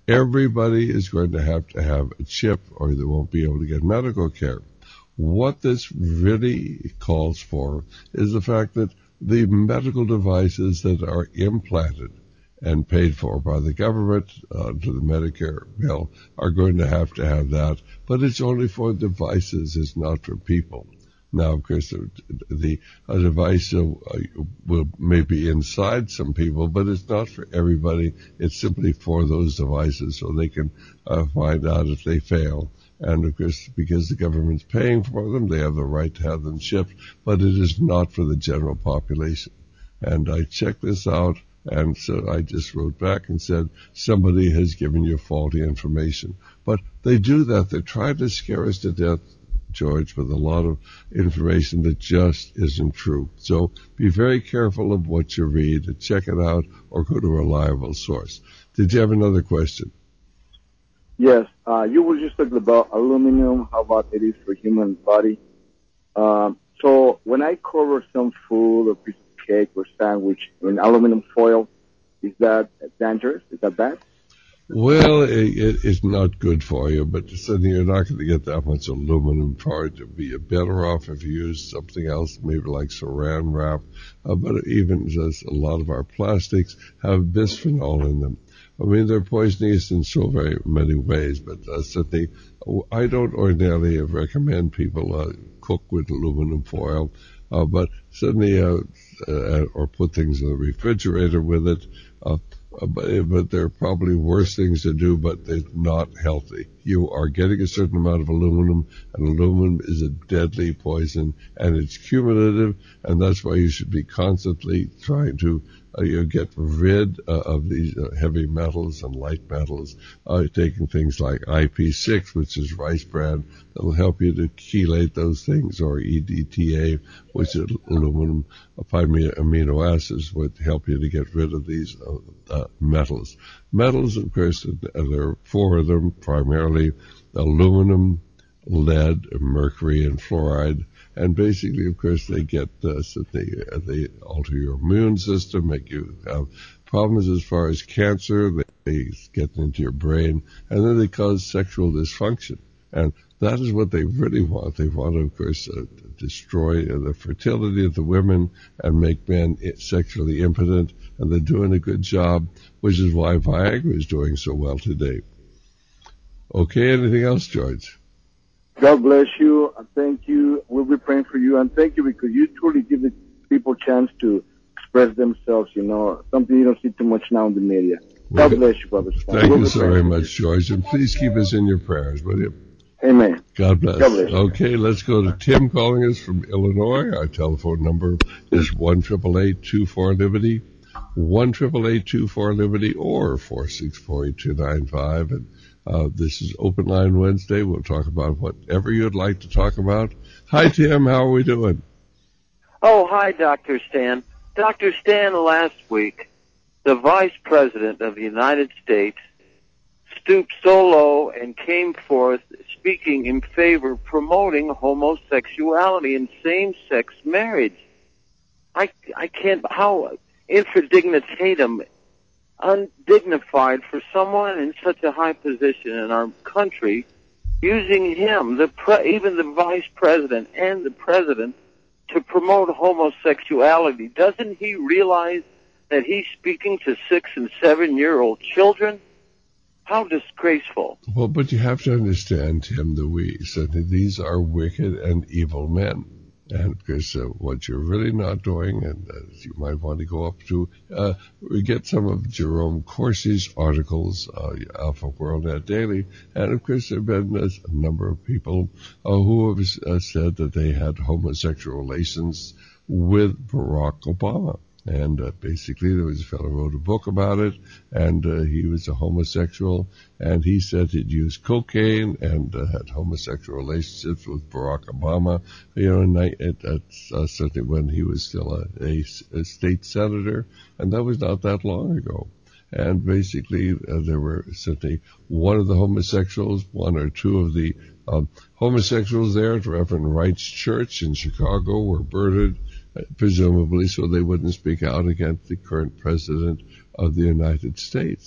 everybody is going to have to have a chip or they won't be able to get medical care. What this really calls for is the fact that the medical devices that are implanted and paid for by the government uh, to the Medicare bill are going to have to have that, but it's only for devices, it's not for people. Now, of course, the, the a device uh, will maybe inside some people, but it's not for everybody. It's simply for those devices so they can uh, find out if they fail. And, of course, because the government's paying for them, they have the right to have them shipped, but it is not for the general population. And I checked this out. And so I just wrote back and said, somebody has given you faulty information. But they do that. They try to scare us to death, George, with a lot of information that just isn't true. So be very careful of what you read and check it out or go to a reliable source. Did you have another question? Yes. Uh, you were just talking about aluminum, how about it is for human body. Um, so when I cover some food or piece of cake or sandwich in aluminum foil, is that dangerous? Is that bad? Well, it, it, it's not good for you, but certainly you're not going to get that much aluminum for it. You'd be better off if you use something else, maybe like saran wrap. Uh, but even just a lot of our plastics have bisphenol in them. I mean, they're poisonous in so very many ways, but uh, certainly I don't ordinarily recommend people uh, cook with aluminum foil. Uh, but certainly, uh, uh, or put things in the refrigerator with it. Uh, but, but there are probably worse things to do, but they're not healthy. You are getting a certain amount of aluminum, and aluminum is a deadly poison, and it's cumulative, and that's why you should be constantly trying to uh, you know, get rid uh, of these uh, heavy metals and light metals, uh, taking things like I P six, which is rice bran, that will help you to chelate those things, or E D T A, which is aluminum, uh, amino acids, would help you to get rid of these uh, uh, metals. Metals, of course, uh, there are four of them, primarily aluminum, lead, mercury, and fluoride. And basically, of course, they get uh, so they uh, they alter your immune system, make you have problems as far as cancer. They, they get into your brain, and then they cause sexual dysfunction. And that is what they really want. They want to, of course, uh, destroy uh, the fertility of the women and make men sexually impotent. And they're doing a good job, which is why Viagra is doing so well today. Okay, anything else, George? God bless you. Thank you. We'll be praying for you. And thank you because you truly give the people a chance to express themselves, you know, something you don't see too much now in the media. God Well, bless you, Brother Stan. Thank We'll you be so praying very for much, George. And please keep us in your prayers, will you? Amen. God bless. God bless. Okay, let's go to Tim calling us from Illinois. Our telephone number is one eight eight eight, two four, Liberty, one eight eight eight, two four, Liberty, or four six four, eight two nine five. And uh, this is Open Line Wednesday. We'll talk about whatever you'd like to talk about. Hi, Tim. How are we doing? Oh, hi, Doctor Stan. Doctor Stan, last week, the Vice President of the United States stooped so low and came forth speaking in favor of promoting homosexuality and same-sex marriage. I, I can't, how infradignitatum, undignified for someone in such a high position in our country, using him, the pre, even the Vice President and the President, to promote homosexuality. Doesn't he realize that he's speaking to six and seven-year-old children? How disgraceful. Well, but you have to understand, Tim, that we said that these are wicked and evil men. And because uh, what you're really not doing, and uh, you might want to go up to, uh, we get some of Jerome Corsi's articles, uh, Alpha World Net Daily, and of course there have been a, a number of people uh, who have uh, said that they had homosexual relations with Barack Obama. And uh, basically, there was a fellow who wrote a book about it, and uh, he was a homosexual, and he said he'd used cocaine and uh, had homosexual relationships with Barack Obama, you know, and I, it, that's uh, certainly when he was still a, a, a state senator, and that was not that long ago. And basically, uh, there were certainly one of the homosexuals, one or two of the um, homosexuals there at Reverend Wright's church in Chicago were murdered, presumably so they wouldn't speak out against the current president of the United States.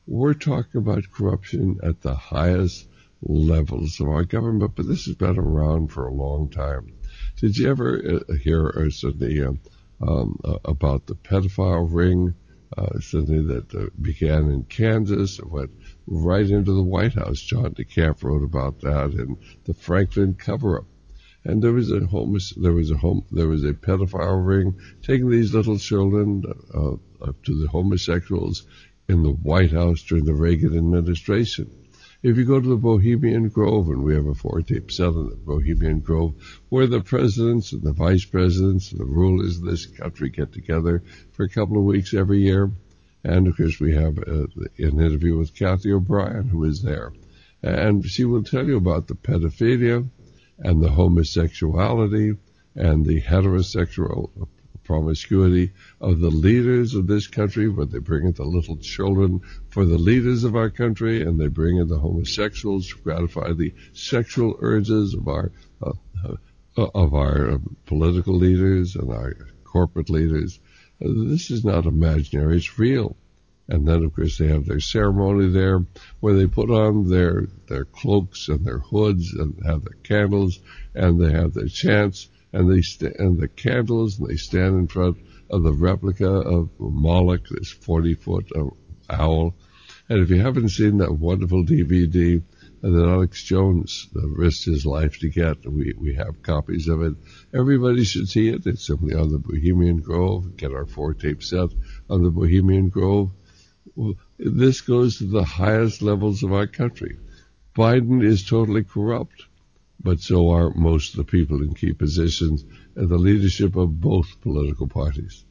We're talking about corruption at the highest levels of our government, but this has been around for a long time. Did you ever uh, hear or Cindy, uh, um, uh, about the pedophile ring, uh, Cindy, that uh, began in Kansas and went right into the White House? John DeCamp wrote about that in the Franklin cover-up. And there was a homeless, there was a home, there was a pedophile ring taking these little children uh, up to the homosexuals in the White House during the Reagan administration. If you go to the Bohemian Grove, and we have a four-tape set on the Bohemian Grove, where the presidents and the vice presidents and the rulers of this country get together for a couple of weeks every year. And, of course, we have uh, an interview with Kathy O'Brien, who is there. And she will tell you about the pedophilia and the homosexuality and the heterosexual promiscuity of the leaders of this country, where they bring in the little children for the leaders of our country, and they bring in the homosexuals to gratify the sexual urges of our uh, uh, of our uh, political leaders and our corporate leaders. Uh, this is not imaginary; it's real. And then, of course, they have their ceremony there, where they put on their their cloaks and their hoods and have their candles, and they have their chants. And they st- and the candles, and they stand in front of the replica of Moloch, this forty-foot uh, owl. And if you haven't seen that wonderful D V D that Alex Jones uh, risked his life to get, we we have copies of it. Everybody should see it. It's simply on the Bohemian Grove. Get our four-tape set on the Bohemian Grove. Well, this goes to the highest levels of our country. Biden is totally corrupt, but so are most of the people in key positions and the leadership of both political parties.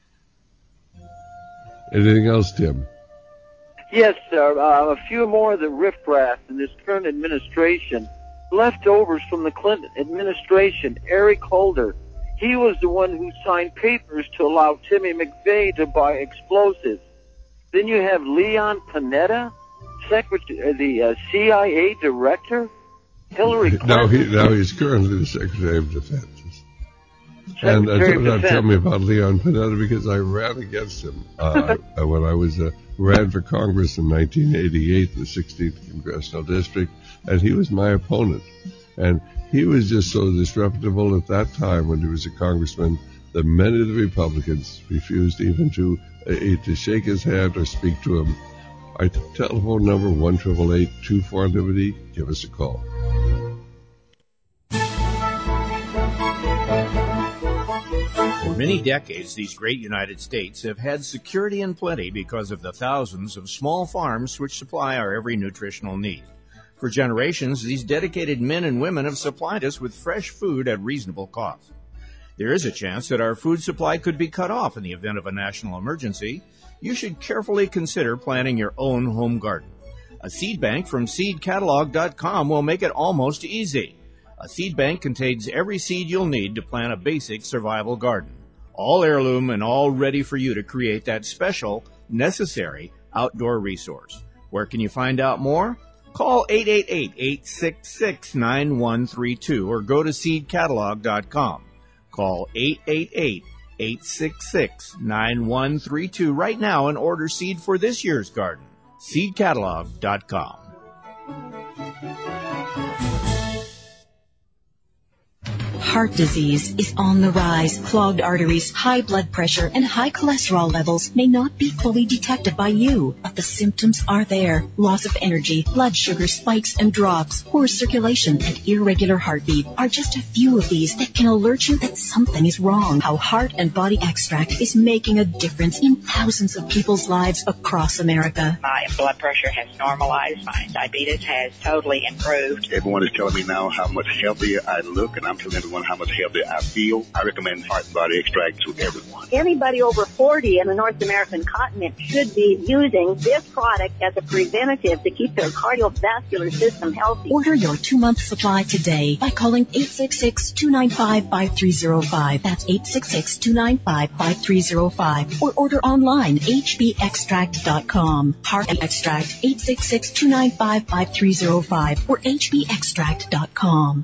Anything else, Tim? Yes, sir. Uh, a few more of the riffraff in this current administration. Leftovers from the Clinton administration. Eric Holder. He was the one who signed papers to allow Timmy McVeigh to buy explosives. Then you have Leon Panetta, Secretary, the uh, C I A director. Hillary Clinton. Now, he, now he's currently the Secretary of Defense. Secretary and I thought not tell me about Leon Panetta because I ran against him uh, when I was uh, ran for Congress in nineteen eighty-eight, the sixteenth Congressional District, and he was my opponent. And he was just so disreputable at that time when he was a congressman that many of the Republicans refused even to uh, to shake his hand or speak to him. Our telephone number, one eight eight eight, two four, Liberty. Give us a call. For many decades, these great United States have had security and plenty because of the thousands of small farms which supply our every nutritional need. For generations, these dedicated men and women have supplied us with fresh food at reasonable cost. There is a chance that our food supply could be cut off in the event of a national emergency. You should carefully consider planting your own home garden. A seed bank from seed catalog dot com will make it almost easy. A seed bank contains every seed you'll need to plant a basic survival garden. All heirloom and all ready for you to create that special, necessary outdoor resource. Where can you find out more? Call eight eight eight, eight six six, nine one three two or go to seed catalog dot com. Call eight eight eight, eight six six, nine one three two right now and order seed for this year's garden. seed catalog dot com. Heart disease is on the rise. Clogged arteries, high blood pressure, and high cholesterol levels may not be fully detected by you, but the symptoms are there. Loss of energy, blood sugar spikes and drops, poor circulation, and irregular heartbeat are just a few of these that can alert you that something is wrong. How Heart and Body Extract is making a difference in thousands of people's lives across America. My blood pressure has normalized. My diabetes has totally improved. Everyone is telling me now how much healthier I look, and I'm telling everyone how much healthier I feel. I recommend Heart and Body Extract to everyone. Anybody over forty in the North American continent should be using this product as a preventative to keep their cardiovascular system healthy. Order your two-month supply today by calling eight six six, two nine five, five three zero five. That's eight six six, two nine five, five three zero five. Or order online, H B extract dot com. Heart and Extract, eight six six, two nine five, five three zero five or H B extract dot com.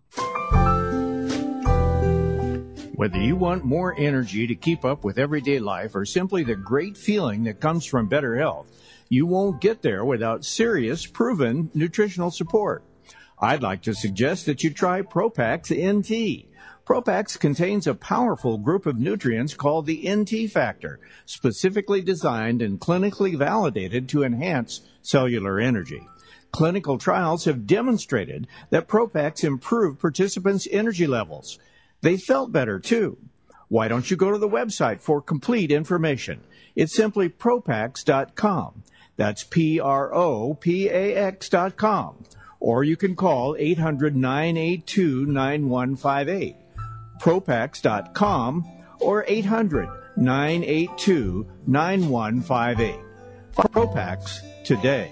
Whether you want more energy to keep up with everyday life or simply the great feeling that comes from better health, you won't get there without serious, proven nutritional support. I'd like to suggest that you try Propax N T. Propax contains a powerful group of nutrients called the N T factor, specifically designed and clinically validated to enhance cellular energy. Clinical trials have demonstrated that Propax improved participants' energy levels. They felt better, too. Why don't you go to the website for complete information? It's simply Propax dot com. That's P R O P A X dot com. Or you can call eight hundred, nine eight two, nine one five eight. Propax dot com or eight hundred, nine eight two, nine one five eight. Propax today.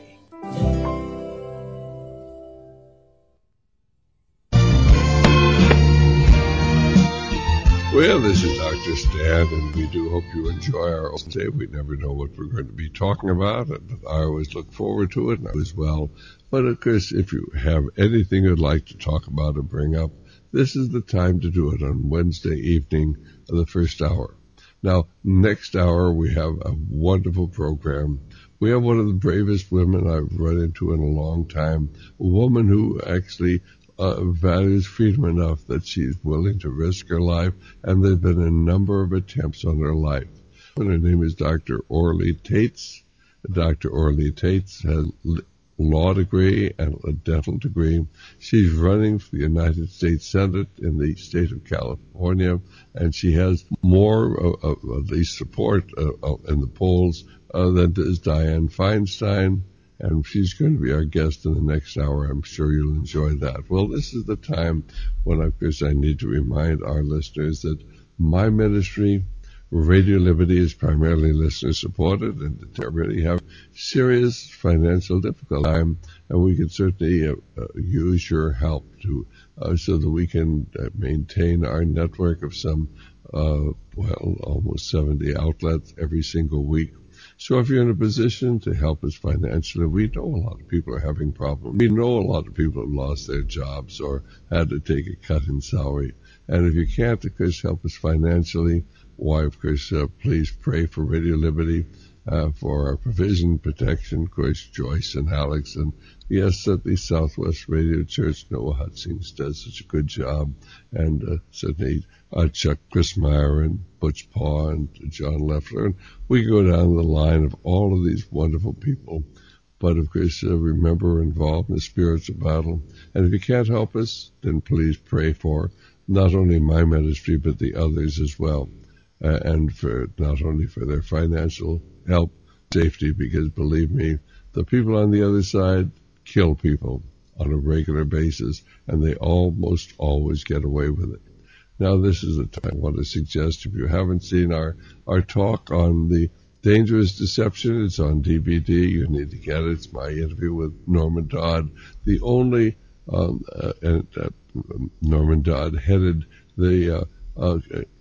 Well, this is Doctor Stan, and we do hope you enjoy our day. We never know what we're going to be talking about, but I always look forward to it as well. But, of course, if you have anything you'd like to talk about or bring up, this is the time to do it on Wednesday evening of the first hour. Now, next hour, we have a wonderful program. We have one of the bravest women I've run into in a long time, a woman who actually Uh, values freedom enough that she's willing to risk her life, and there have been a number of attempts on her life. And her name is Doctor Orly Taitz. Doctor Orly Taitz has a law degree and a dental degree. She's running for the United States Senate in the state of California, and she has more of, of, of the support uh, in the polls uh, than does Dianne Feinstein. And she's going to be our guest in the next hour. I'm sure you'll enjoy that. Well, this is the time when, of course, I need to remind our listeners that my ministry, Radio Liberty, is primarily listener-supported, and to really have serious financial difficulty, and we can certainly uh, uh, use your help to uh, so that we can uh, maintain our network of some, uh, well, almost seventy outlets every single week. So if you're in a position to help us financially, we know a lot of people are having problems. We know a lot of people have lost their jobs or had to take a cut in salary. And if you can't, of course, help us financially, why, of course, uh, please pray for Radio Liberty, uh, for our provision, protection, of course, Joyce and Alex, and yes, certainly Southwest Radio Church. Noah Hutchings does such a good job, and uh, certainly uh, Chuck Christmeyer and Butch Paw and John Leffler, and we go down the line of all of these wonderful people. But of course, uh, remember, we're involved in the spiritual battle, and if you can't help us, then please pray for not only my ministry but the others as well, uh, and for not only for their financial help, safety, because believe me, the people on the other side kill people on a regular basis, and they almost always get away with it. Now, this is the time I want to suggest, if you haven't seen our, our talk on the Dangerous Deception, it's on D V D. You need to get it. It's my interview with Norman Dodd, the only, um, uh, and, uh, Norman Dodd headed the uh, uh,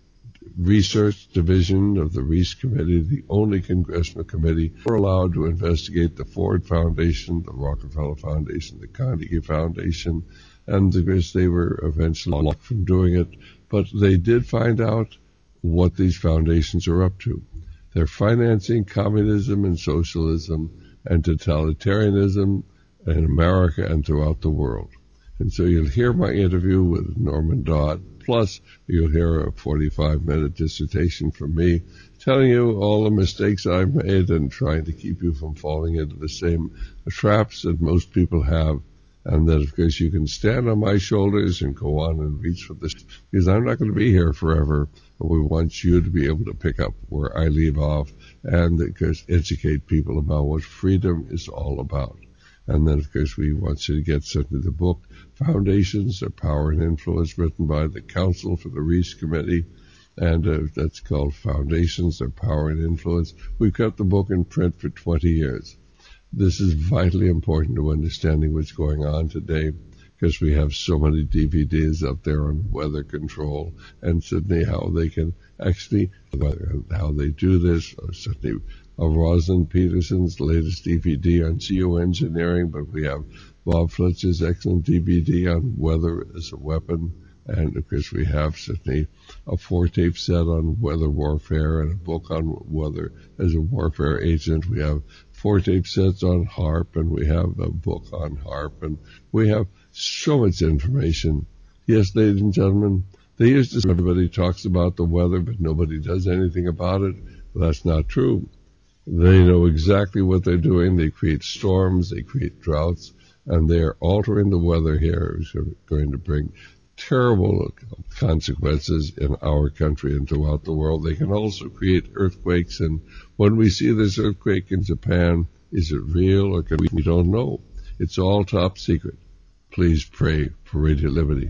research division of the Reese Committee, the only congressional committee were allowed to investigate the Ford Foundation, the Rockefeller Foundation, the Carnegie Foundation, and of course they were eventually locked from doing it. But they did find out what these foundations are up to. They're financing communism and socialism and totalitarianism in America and throughout the world. And so you'll hear my interview with Norman Dodd, plus you'll hear a forty-five minute dissertation from me telling you all the mistakes I've made and trying to keep you from falling into the same traps that most people have. And that, of course, you can stand on my shoulders and go on and reach for this, because I'm not going to be here forever. But we want you to be able to pick up where I leave off and, of course, educate people about what freedom is all about. And then, of course, we want you to get certainly the book, Foundations of Power and Influence, written by the Council for the Reese Committee. And uh, that's called Foundations of Power and Influence. We've kept the book in print for twenty years. This is vitally important to understanding what's going on today, because we have so many D V Ds up there on weather control and certainly how they can actually, how they do this, or certainly uh, Rosalind Peterson's latest D V D on geoengineering, but we have Bob Fletcher's excellent D V D on weather as a weapon. And, of course, we have certainly a four-tape set on weather warfare and a book on weather as a warfare agent. We have four tape sets on HAARP, and we have a book on HAARP, and we have so much information. Yes, ladies and gentlemen, they used to say everybody talks about the weather, but nobody does anything about it. Well, that's not true. They know exactly what they're doing. They create storms, they create droughts, and they're altering the weather here, which is going to bring terrible consequences in our country and throughout the world. They can also create earthquakes, and when we see this earthquake in Japan, is it real or can we, we don't know. It's all top secret. Please pray for Radio Liberty.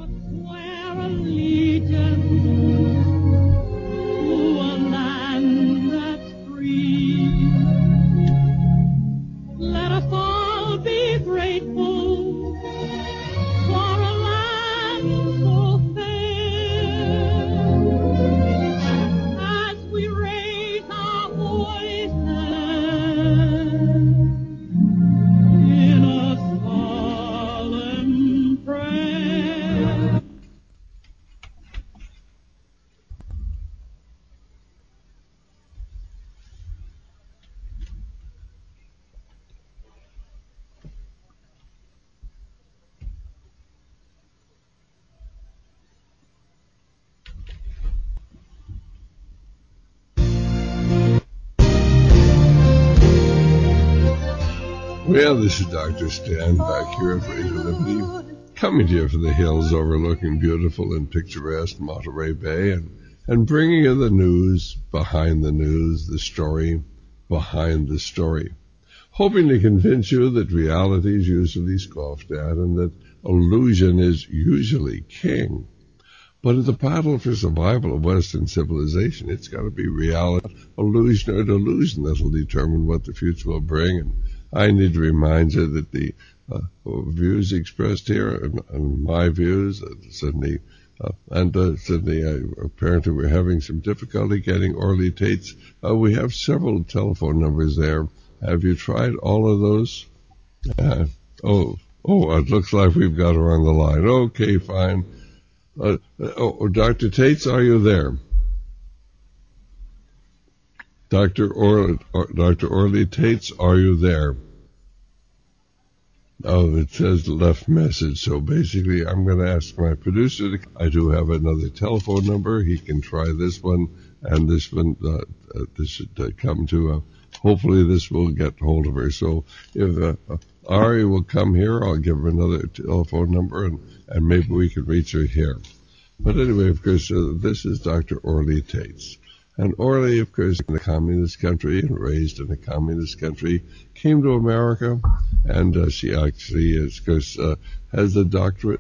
Let us all be grateful for a land so fair. As we raise our voices in a solemn prayer. Well, this is Doctor Stan back here at Radio Liberty, coming to you from the hills overlooking beautiful and picturesque Monterey Bay, and, and bringing you the news behind the news, the story behind the story. Hoping to convince you that reality is usually scoffed at and that illusion is usually king. But in the battle for survival of Western civilization, it's got to be reality, illusion, or delusion that'll determine what the future will bring. And I need to remind you that the uh, views expressed here and, and my views, uh, Sydney, uh, and uh, Sydney, uh, apparently we're having some difficulty getting Orly Tate's. Uh, we have several telephone numbers there. Have you tried all of those? Uh, oh, oh, it looks like we've got her on the line. Okay, fine. Uh, oh, Doctor Tates, are you there? Doctor Or, or Doctor Orly Tates, are you there? Oh, it says left message. So basically, I'm going to ask my producer. To, I do have another telephone number. He can try this one, and this one. Uh, uh, this should uh, come to. Uh, hopefully, this will get hold of her. So if uh, Ari will come here, I'll give her another telephone number, and, and maybe we can reach her here. But anyway, of course, uh, this is Doctor Orly Tates. And Orly, of course, in a communist country and raised in a communist country, came to America, and uh, she actually is, of course, uh, has a doctorate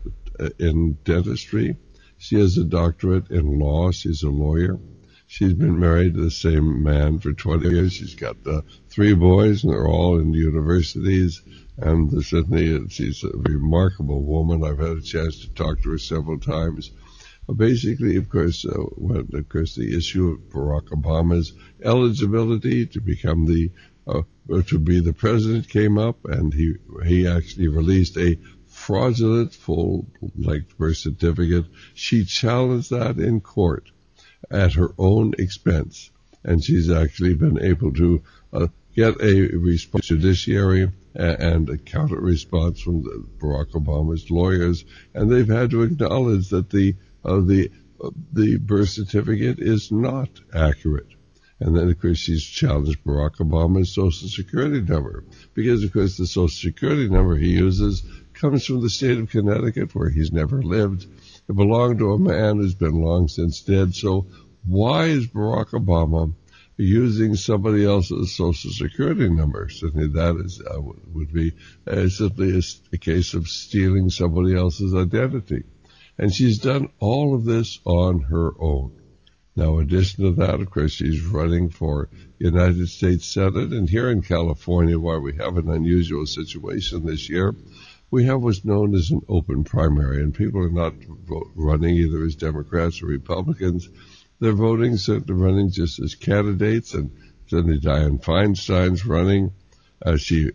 in dentistry. She has a doctorate in law. She's a lawyer. She's been married to the same man for twenty years. She's got uh, three boys, and they're all in universities. And uh, Sydney, she's a remarkable woman. I've had a chance to talk to her several times. Basically, of course, uh, when, of course, the issue of Barack Obama's eligibility to become the, uh, to be the president came up, and he he actually released a fraudulent full-length birth certificate. She challenged that in court at her own expense, and she's actually been able to uh, get a response judiciary and a counter response from the Barack Obama's lawyers, and they've had to acknowledge that the Uh, the uh, the birth certificate is not accurate. And then, of course, she's challenged Barack Obama's Social Security number because, of course, the Social Security number he uses comes from the state of Connecticut, where he's never lived. It belonged to a man who's been long since dead. So why is Barack Obama using somebody else's Social Security number? Certainly that is uh, would be uh, simply a, a case of stealing somebody else's identity. And she's done all of this on her own. Now, in addition to that, of course, she's running for United States Senate. And here in California, while we have an unusual situation this year, we have what's known as an open primary. And people are not vote, running either as Democrats or Republicans. They're voting, certainly running just as candidates. And certainly Dianne Feinstein's running. Uh, she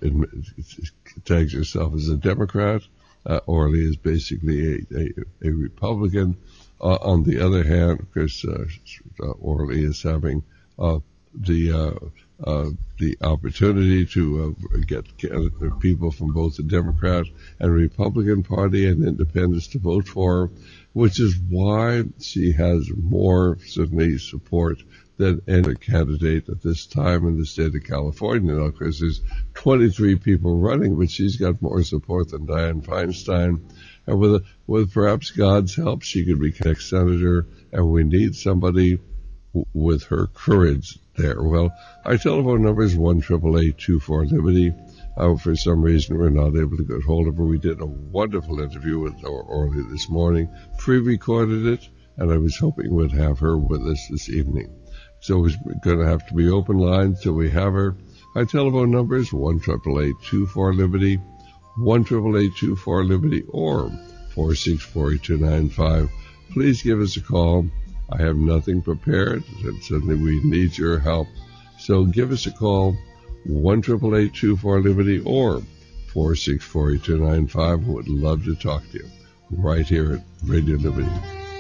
tags herself as a Democrat. Uh, Orly is basically a, a, a Republican. Uh, on the other hand, of course, uh, Orly is having uh, the uh, uh, the opportunity to uh, get people from both the Democrat and Republican Party and independents to vote for her, which is why she has more, certainly, support than any candidate at this time in the state of California. Now, of course, there's twenty-three people running, but she's got more support than Dianne Feinstein. And with, with perhaps God's help, she could be next senator, and we need somebody w- with her courage there. Well, our telephone number is one eight eight eight, two four, Liberty. Uh, for some reason, we're not able to get hold of her. We did a wonderful interview with her early this morning, pre-recorded it, and I was hoping we'd have her with us this evening. So we're going to have to be open lines till we have her. Our telephone number is one eight eight eight, two four, Liberty, one eight eight eight, two four, Liberty, or four six four, two nine five. Please give us a call. I have nothing prepared, and certainly we need your help. So give us a call, one eight eight eight, two four, Liberty, or four six four, two nine five. We would love to talk to you right here at Radio Liberty.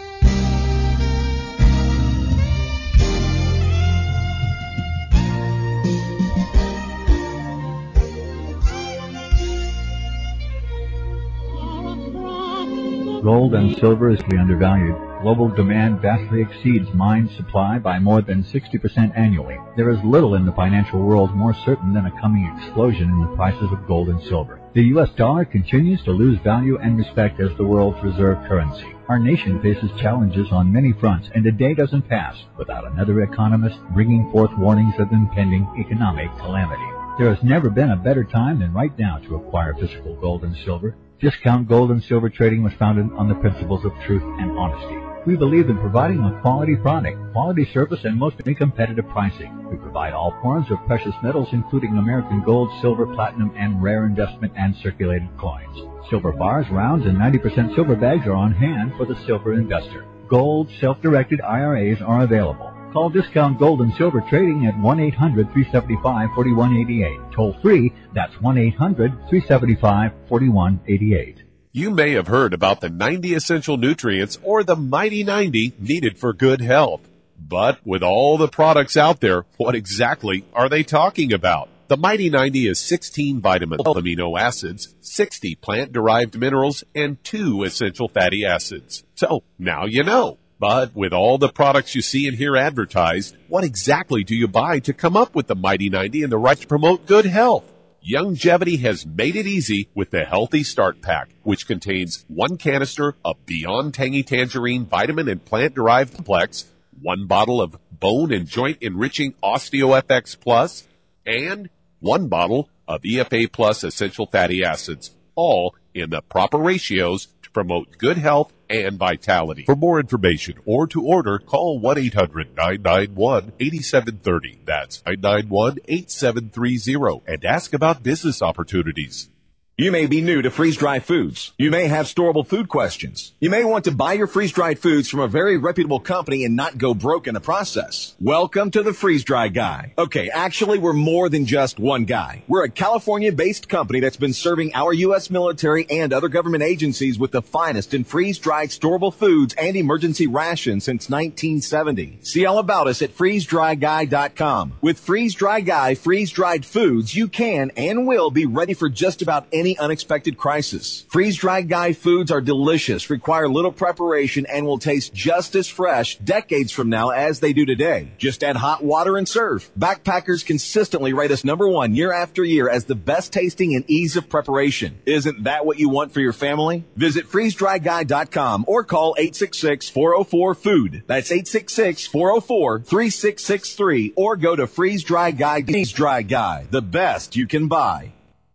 Gold and silver is to undervalued. Global demand vastly exceeds mine supply by more than sixty percent annually. There is little in the financial world more certain than a coming explosion in the prices of gold and silver. The U S dollar continues to lose value and respect as the world's reserve currency. Our nation faces challenges on many fronts, and a day doesn't pass without another economist bringing forth warnings of impending economic calamity. There has never been a better time than right now to acquire physical gold and silver. Discount Gold and Silver Trading was founded on the principles of truth and honesty. We believe in providing a quality product, quality service, and mostly competitive pricing. We provide all forms of precious metals, including American gold, silver, platinum, and rare investment and circulated coins. Silver bars, rounds, and ninety percent silver bags are on hand for the silver investor. Gold self-directed I R As are available. Call Discount Gold and Silver Trading at one eight hundred, three seven five, four one eight eight. Toll free, that's one eight hundred, three seven five, four one eight eight. You may have heard about the ninety essential nutrients or the Mighty ninety needed for good health. But with all the products out there, what exactly are they talking about? The Mighty ninety is sixteen vitamin amino acids, sixty plant-derived minerals, and two essential fatty acids. So, now you know. But with all the products you see and hear advertised, what exactly do you buy to come up with the Mighty ninety and the right to promote good health? Youngevity has made it easy with the Healthy Start Pack, which contains one canister of Beyond Tangy Tangerine vitamin and plant-derived complex, one bottle of bone and joint enriching OsteoFX Plus, and one bottle of E F A Plus essential fatty acids, all in the proper ratios to promote good health and vitality. For more information or to order, call one eight hundred, nine nine one, eight seven three zero. That's nine nine one, eight seven three zero. And ask about business opportunities. You may be new to freeze-dried foods. You may have storable food questions. You may want to buy your freeze-dried foods from a very reputable company and not go broke in the process. Welcome to the Freeze-Dry Guy. Okay, actually, we're more than just one guy. We're a California-based company that's been serving our U S military and other government agencies with the finest in freeze-dried storable foods and emergency rations since nineteen seventy. See all about us at freeze dry guy dot com. With Freeze-Dry Guy freeze-dried foods, you can and will be ready for just about any unexpected crisis. Freeze-Dried Guy foods are delicious, require little preparation, and will taste just as fresh decades from now as they do today. Just add hot water and serve. Backpackers consistently rate us number one year after year as the best tasting and ease of preparation. Isn't that what you want for your family? Visit freeze dry guy dot com or call eight six six, four oh four, food. That's eight six six, four oh four, three six six three, or go to Freeze-Dry Guy. Freeze-Dry Guy, the best you can buy.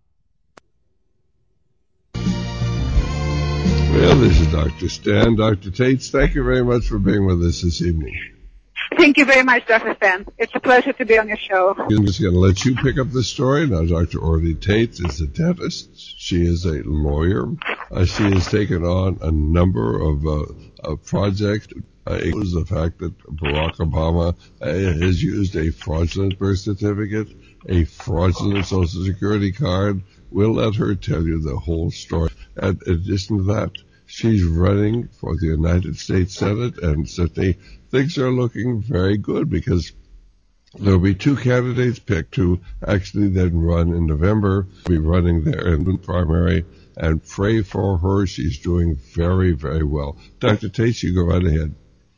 Well, this is Doctor Stan. Doctor Tates, thank you very much for being with us this evening. Thank you very much, Doctor Stan. It's a pleasure to be on your show. I'm just going to let you pick up the story. Now, Doctor Orly Tates is a dentist. She is a lawyer. Uh, she has taken on a number of, uh, of projects. Uh, it was the fact that Barack Obama uh, has used a fraudulent birth certificate, a fraudulent Social Security card. We'll let her tell you the whole story. And in addition to that, she's running for the United States Senate, and certainly things are looking very good because There'll be two candidates picked who actually then run in November. Be running there in the primary, and pray for her. She's doing very, very well. Doctor Tate, you go right ahead.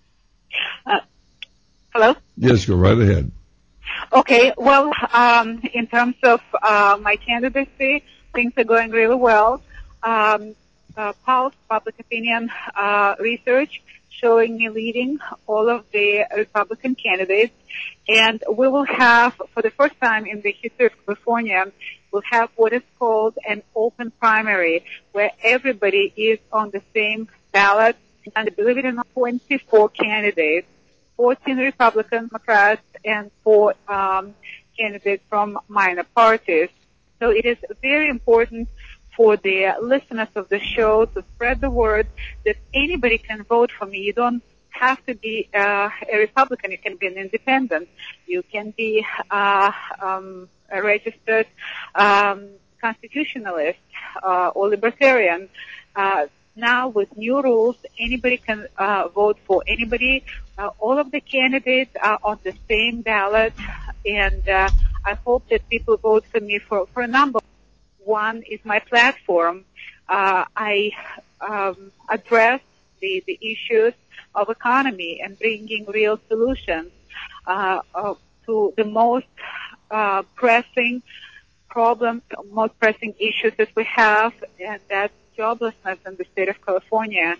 Uh, hello? Yes, go right ahead. Okay, well, um, in terms of uh, my candidacy, things are going really well. Um, uh, Pulse Public Opinion uh, research showing me leading all of the Republican candidates. And we will have, for the first time in the history of California, we'll have what is called an open primary, where everybody is on the same ballot. And believe it or not, twenty-four candidates, fourteen Republican Democrats, and four um, candidates from minor parties. So it is very important for the listeners of the show to spread the word that anybody can vote for me. You don't have to be uh, a Republican. You can be an independent. You can be uh, um, a registered um, constitutionalist uh, or libertarian. Uh, now, with new rules, anybody can uh, vote for anybody. Uh, all of the candidates are on the same ballot, and uh, I hope that people vote for me for, for a number. One is my platform. Uh, I um, address the, the issues of economy and bringing real solutions uh, uh, to the most uh, pressing problems, most pressing issues that we have, and that's joblessness in the state of California.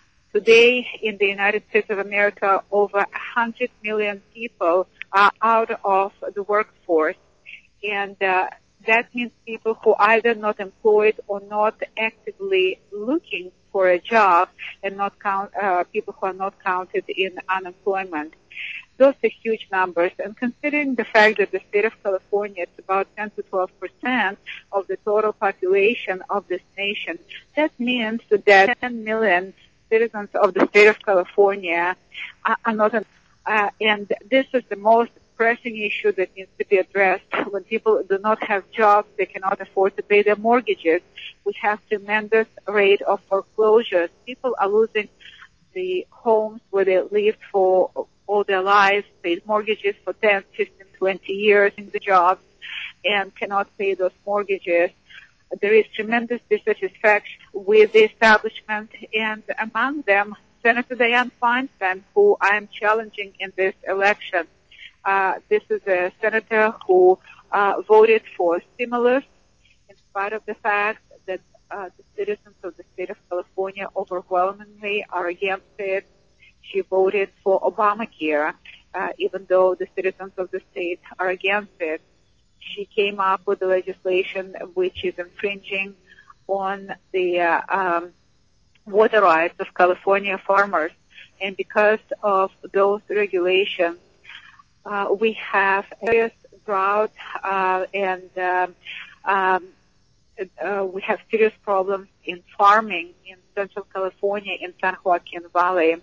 Today, in the United States of America, over one hundred million people are out of the workforce, and uh, that means people who are either not employed or not actively looking for a job, and not count uh, people who are not counted in unemployment. Those are huge numbers, and considering the fact that the state of California is about ten to twelve percent of the total population of this nation, that means that ten million citizens of the state of California are, are not, uh, and this is the most pressing issue that needs to be addressed. When people do not have jobs, they cannot afford to pay their mortgages. We have tremendous rate of foreclosures. People are losing the homes where they lived for all their lives, paid mortgages for ten, fifteen, twenty years in the jobs, and cannot pay those mortgages. There is tremendous dissatisfaction with the establishment, and among them, Senator Dianne Feinstein, who I am challenging in this election. Uh, this is a senator who uh, voted for stimulus in spite of the fact that uh, the citizens of the state of California overwhelmingly are against it. She voted for Obamacare, uh, even though the citizens of the state are against it. She came up with the legislation which is infringing on the uh, um, water rights of California farmers. And because of those regulations, uh, we have serious drought uh, and um, um, uh, we have serious problems in farming in Central California, in San Joaquin Valley.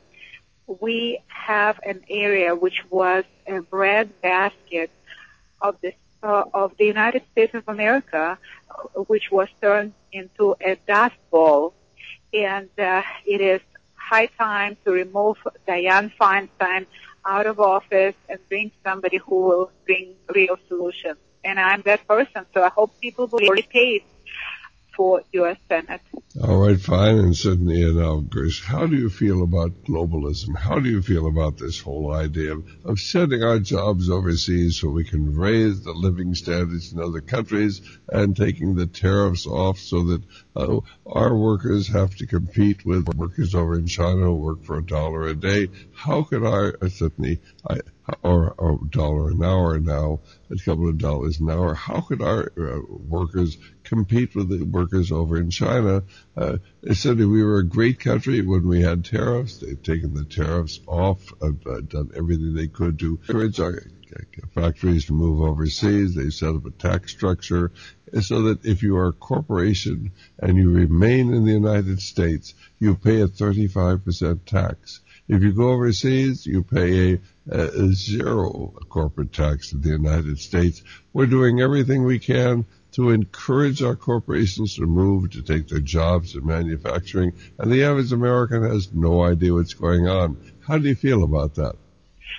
We have an area which was a breadbasket of the uh, of the United States of America, which was turned into a dust bowl, and uh, it is high time to remove Dianne Feinstein out of office and bring somebody who will bring real solutions. And I'm that person, so I hope people will be paid for U S Senate. All right, fine. And Sydney and now, Grace, how do you feel about globalism? How do you feel about this whole idea of, of sending our jobs overseas so we can raise the living standards in other countries and taking the tariffs off so that uh, our workers have to compete with workers over in China who work for a dollar a day? How could our, uh, Sydney, I, or a dollar an hour now, a couple of dollars an hour, how could our uh, workers compete with the workers over in China? Uh, they said we were a great country when we had tariffs. They've taken the tariffs off, uh, uh, done everything they could to encourage our factories to move overseas. They set up a tax structure so that if you are a corporation and you remain in the United States, you pay a thirty-five percent tax. If you go overseas, you pay a, a zero corporate tax in the United States. We're doing everything we can to encourage our corporations to move, to take their jobs in manufacturing, and the average American has no idea what's going on. How do you feel about that?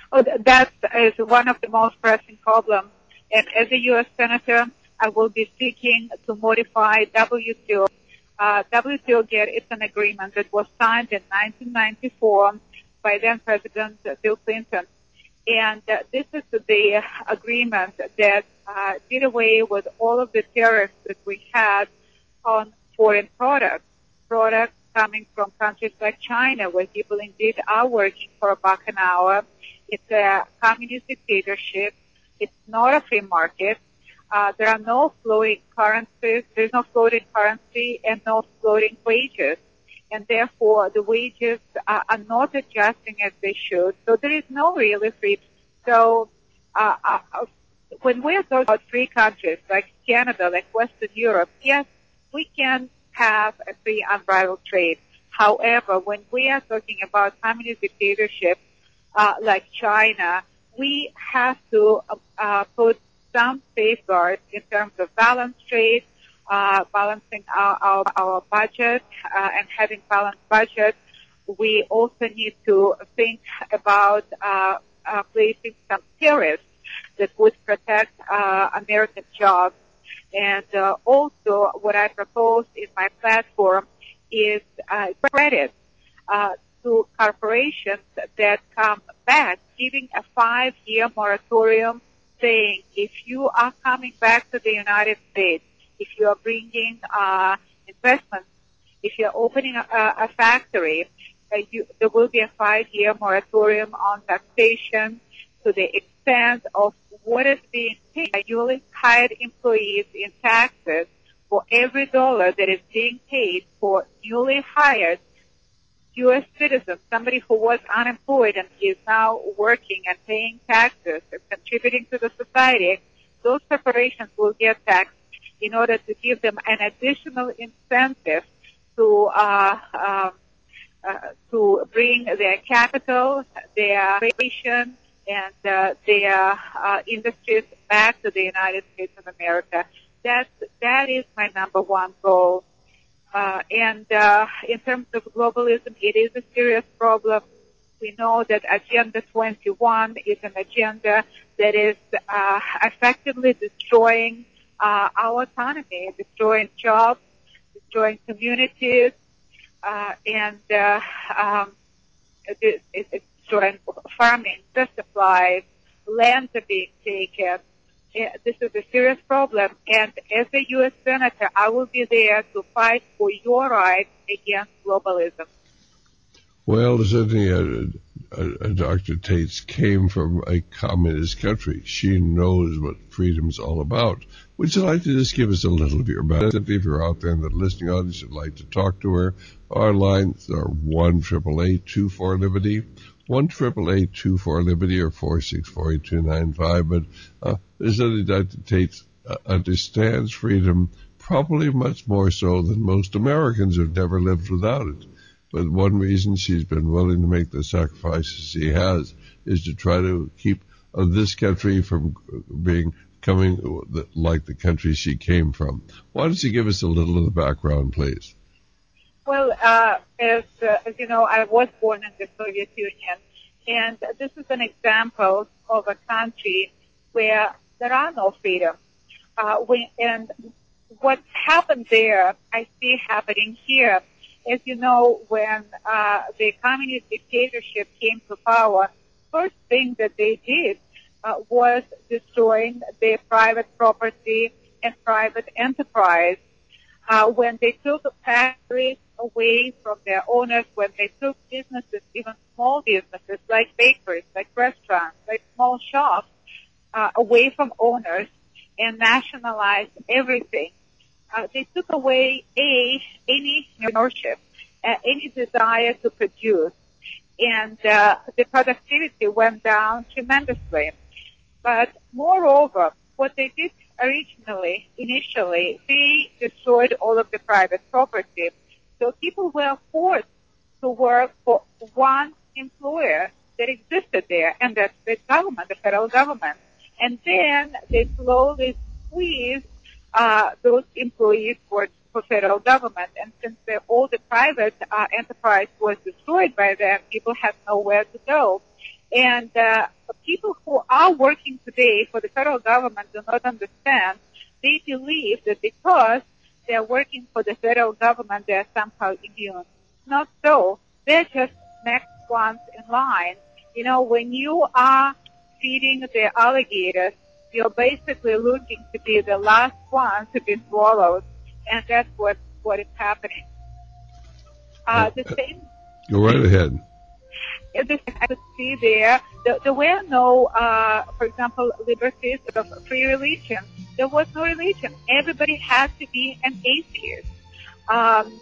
Oh, that is one of the most pressing problems. And as a U S Senator, I will be seeking to modify W T O. Uh, W T O GATT is an agreement that was signed in nineteen ninety-four by then President Bill Clinton. And uh, this is the agreement that uh, did away with all of the tariffs that we had on foreign products, products coming from countries like China, where people indeed are working for a buck an hour. It's a communist dictatorship. It's not a free market. Uh, there are no floating currencies. There's no floating currency and no floating wages. And therefore, the wages uh, are not adjusting as they should. So there is no really free. So uh, uh, when we're talking about free countries like Canada, like Western Europe, yes, we can have a free unbridled trade. However, when we are talking about communist dictatorship uh, like China, we have to uh, put some safeguards in terms of balanced trade, uh, balancing our, our, our budget, uh, and having balanced budget. We also need to think about uh, uh, placing some tariffs that would protect uh, American jobs. And uh, also, what I proposed in my platform is uh, credit uh, to corporations that come back, giving a five-year moratorium, saying if you are coming back to the United States, if you are bringing uh, investments, if you're opening a, a factory, uh, you, there will be a five-year moratorium on taxation to the extent of what is being paid by newly hired employees in taxes for every dollar that is being paid for newly hired U S citizens, somebody who was unemployed and is now working and paying taxes and contributing to the society. Those corporations will get taxed in order to give them an additional incentive to uh, um, uh, to bring their capital, their creation, and uh, their uh, industries back to the United States of America. That that is my number one goal. Uh, and uh, in terms of globalism, it is a serious problem. We know that Agenda twenty-one is an agenda that is uh, effectively destroying uh, our economy, destroying jobs, destroying communities, uh, and uh, um, it, it, it's destroying farming, the supplies, lands are being taken. This is a serious problem, and as a U S Senator, I will be there to fight for your rights against globalism. Well, certainly uh, uh, Doctor Tates came from a communist country. She knows what freedom's all about. Would you like to just give us a little of your background? If you're out there in the listening audience and would like to talk to her, our lines are one triple eight two four Liberty. One triple eight two four Liberty or four six four eight two nine five. But uh, certainly Doctor Tate uh, understands freedom probably much more so than most Americans who've never lived without it. But one reason she's been willing to make the sacrifices she has is to try to keep uh, this country from being coming like the country she came from. Why don't you give us a little of the background, please? Well, uh, as, uh, as you know, I was born in the Soviet Union, and this is an example of a country where there are no freedoms. Uh, we, and what happened there, I see happening here. As you know, when uh, the communist dictatorship came to power, first thing that they did uh, was destroying their private property and private enterprise. Uh, when they took factories away from their owners, when they took businesses, even small businesses like bakeries, like restaurants, like small shops, uh, away from owners and nationalized everything. Uh, they took away a, any entrepreneurship, uh, any desire to produce, and uh, the productivity went down tremendously. But moreover, what they did originally, initially, they destroyed all of the private property. So people were forced to work for one employer that existed there, and that's the government, the federal government. And then they slowly squeezed uh, those employees for, for federal government. And since the, all the private uh, enterprise was destroyed by them, people had nowhere to go. And uh, people who are working today for the federal government do not understand. They believe that because they're working for the federal government, they're somehow immune. Not so. They're just next ones in line. You know, when you are feeding the alligators, you're basically looking to be the last one to be swallowed, and that's what, what is happening. Uh, the same. Go right ahead. This I could see there, there, there were no, uh, for example, liberties of free religion. There was no religion. Everybody had to be an atheist. Um,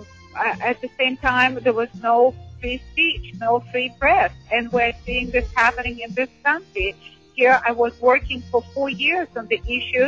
at the same time, there was no free speech, no free press, and we're seeing this happening in this country. Here, I was working for four years on the issues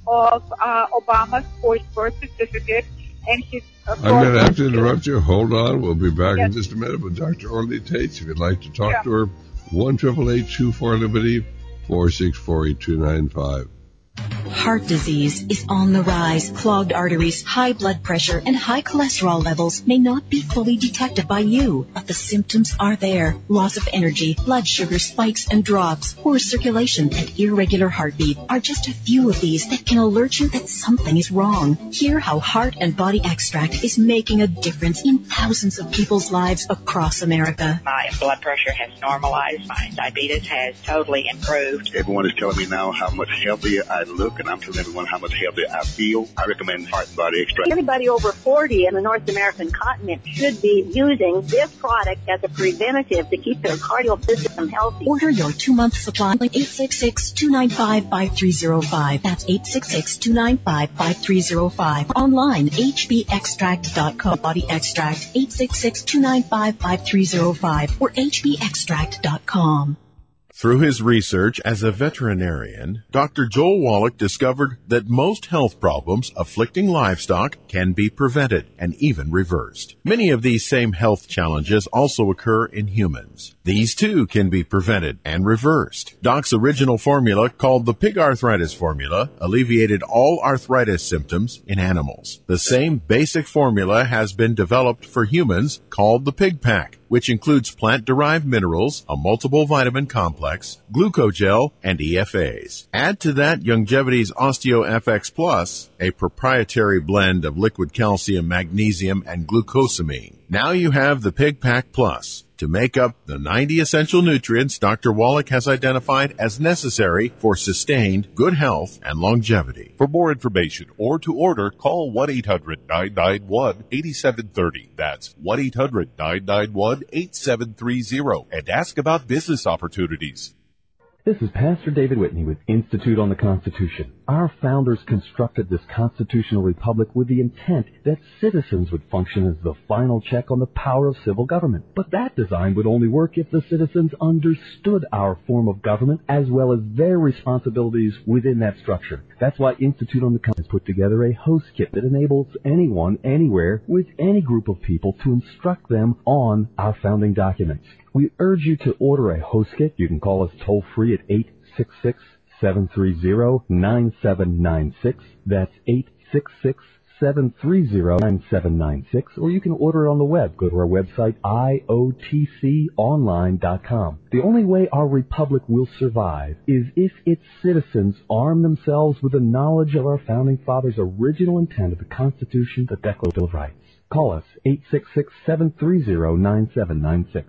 of uh, Obama's forced birth certificate and his. Uh, I'm going to have to interrupt you. Hold on. We'll be back yes. in just a minute with Doctor Orly Tates. If you'd like to talk yeah. to her, one eight eight eight two four Liberty, four six four eight two nine five. Heart disease is on the rise. Clogged arteries, high blood pressure, and high cholesterol levels may not be fully detected by you, but the symptoms are there. Loss of energy, blood sugar spikes and drops, poor circulation, and irregular heartbeat are just a few of these that can alert you that something is wrong. Hear how Heart and Body Extract is making a difference in thousands of people's lives across America. My blood pressure has normalized. My diabetes has totally improved. Everyone is telling me now how much healthier I look, and I'm telling everyone how much healthier I feel. I recommend Heart and Body Extract. Everybody over forty in the North American continent should be using this product as a preventative to keep their cardiac system healthy. Order your two-month supply at eight six six, two nine five, five three zero five. That's eight six six, two nine five, five three zero five. Online, h b extract dot com. Body Extract, eight six six, two nine five, five three zero five or h b extract dot com. Through his research as a veterinarian, Doctor Joel Wallach discovered that most health problems afflicting livestock can be prevented and even reversed. Many of these same health challenges also occur in humans. These too can be prevented and reversed. Doc's original formula, called the Pig Arthritis Formula, alleviated all arthritis symptoms in animals. The same basic formula has been developed for humans, called the Pig Pack, which includes plant-derived minerals, a multiple vitamin complex, glucogel, and E F As. Add to that Youngevity's OsteoFX Plus, a proprietary blend of liquid calcium, magnesium, and glucosamine. Now you have the Pig Pack Plus to make up the ninety essential nutrients Doctor Wallach has identified as necessary for sustained good health and longevity. For more information or to order, call one eight hundred, nine nine one, eight seven three zero. That's one eight hundred, nine nine one, eight seven three zero and ask about business opportunities. This is Pastor David Whitney with Institute on the Constitution. Our founders constructed this constitutional republic with the intent that citizens would function as the final check on the power of civil government. But that design would only work if the citizens understood our form of government as well as their responsibilities within that structure. That's why Institute on the Constitution has put together a host kit that enables anyone, anywhere, with any group of people to instruct them on our founding documents. We urge you to order a host kit. You can call us toll-free at eight six six, seven three zero, nine seven nine six. That's eight six six, seven three zero, nine seven nine six. Or you can order it on the web. Go to our website, I O T C online dot com. The only way our republic will survive is if its citizens arm themselves with the knowledge of our founding fathers' original intent of the Constitution, the Declaration Bill of Rights. Call us, eight six six, seven three zero, nine seven nine six.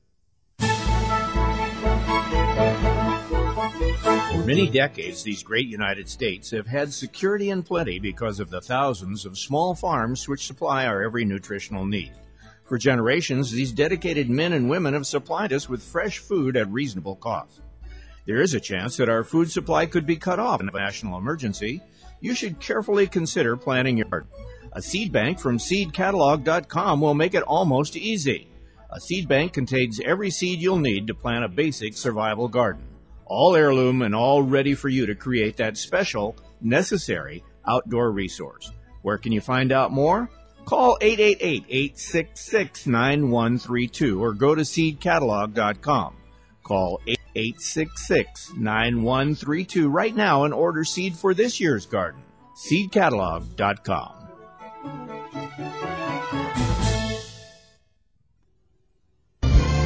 For many decades, these great United States have had security and plenty because of the thousands of small farms which supply our every nutritional need. For generations, these dedicated men and women have supplied us with fresh food at reasonable cost. There is a chance that our food supply could be cut off in a national emergency. You should carefully consider planning your garden. A seed bank from seed catalog dot com will make it almost easy. A seed bank contains every seed you'll need to plant a basic survival garden. All heirloom and all ready for you to create that special, necessary outdoor resource. Where can you find out more? Call eight eight eight, eight six six, nine one three two or go to seed catalog dot com. Call eight six six, nine one three two right now and order seed for this year's garden. seed catalog dot com.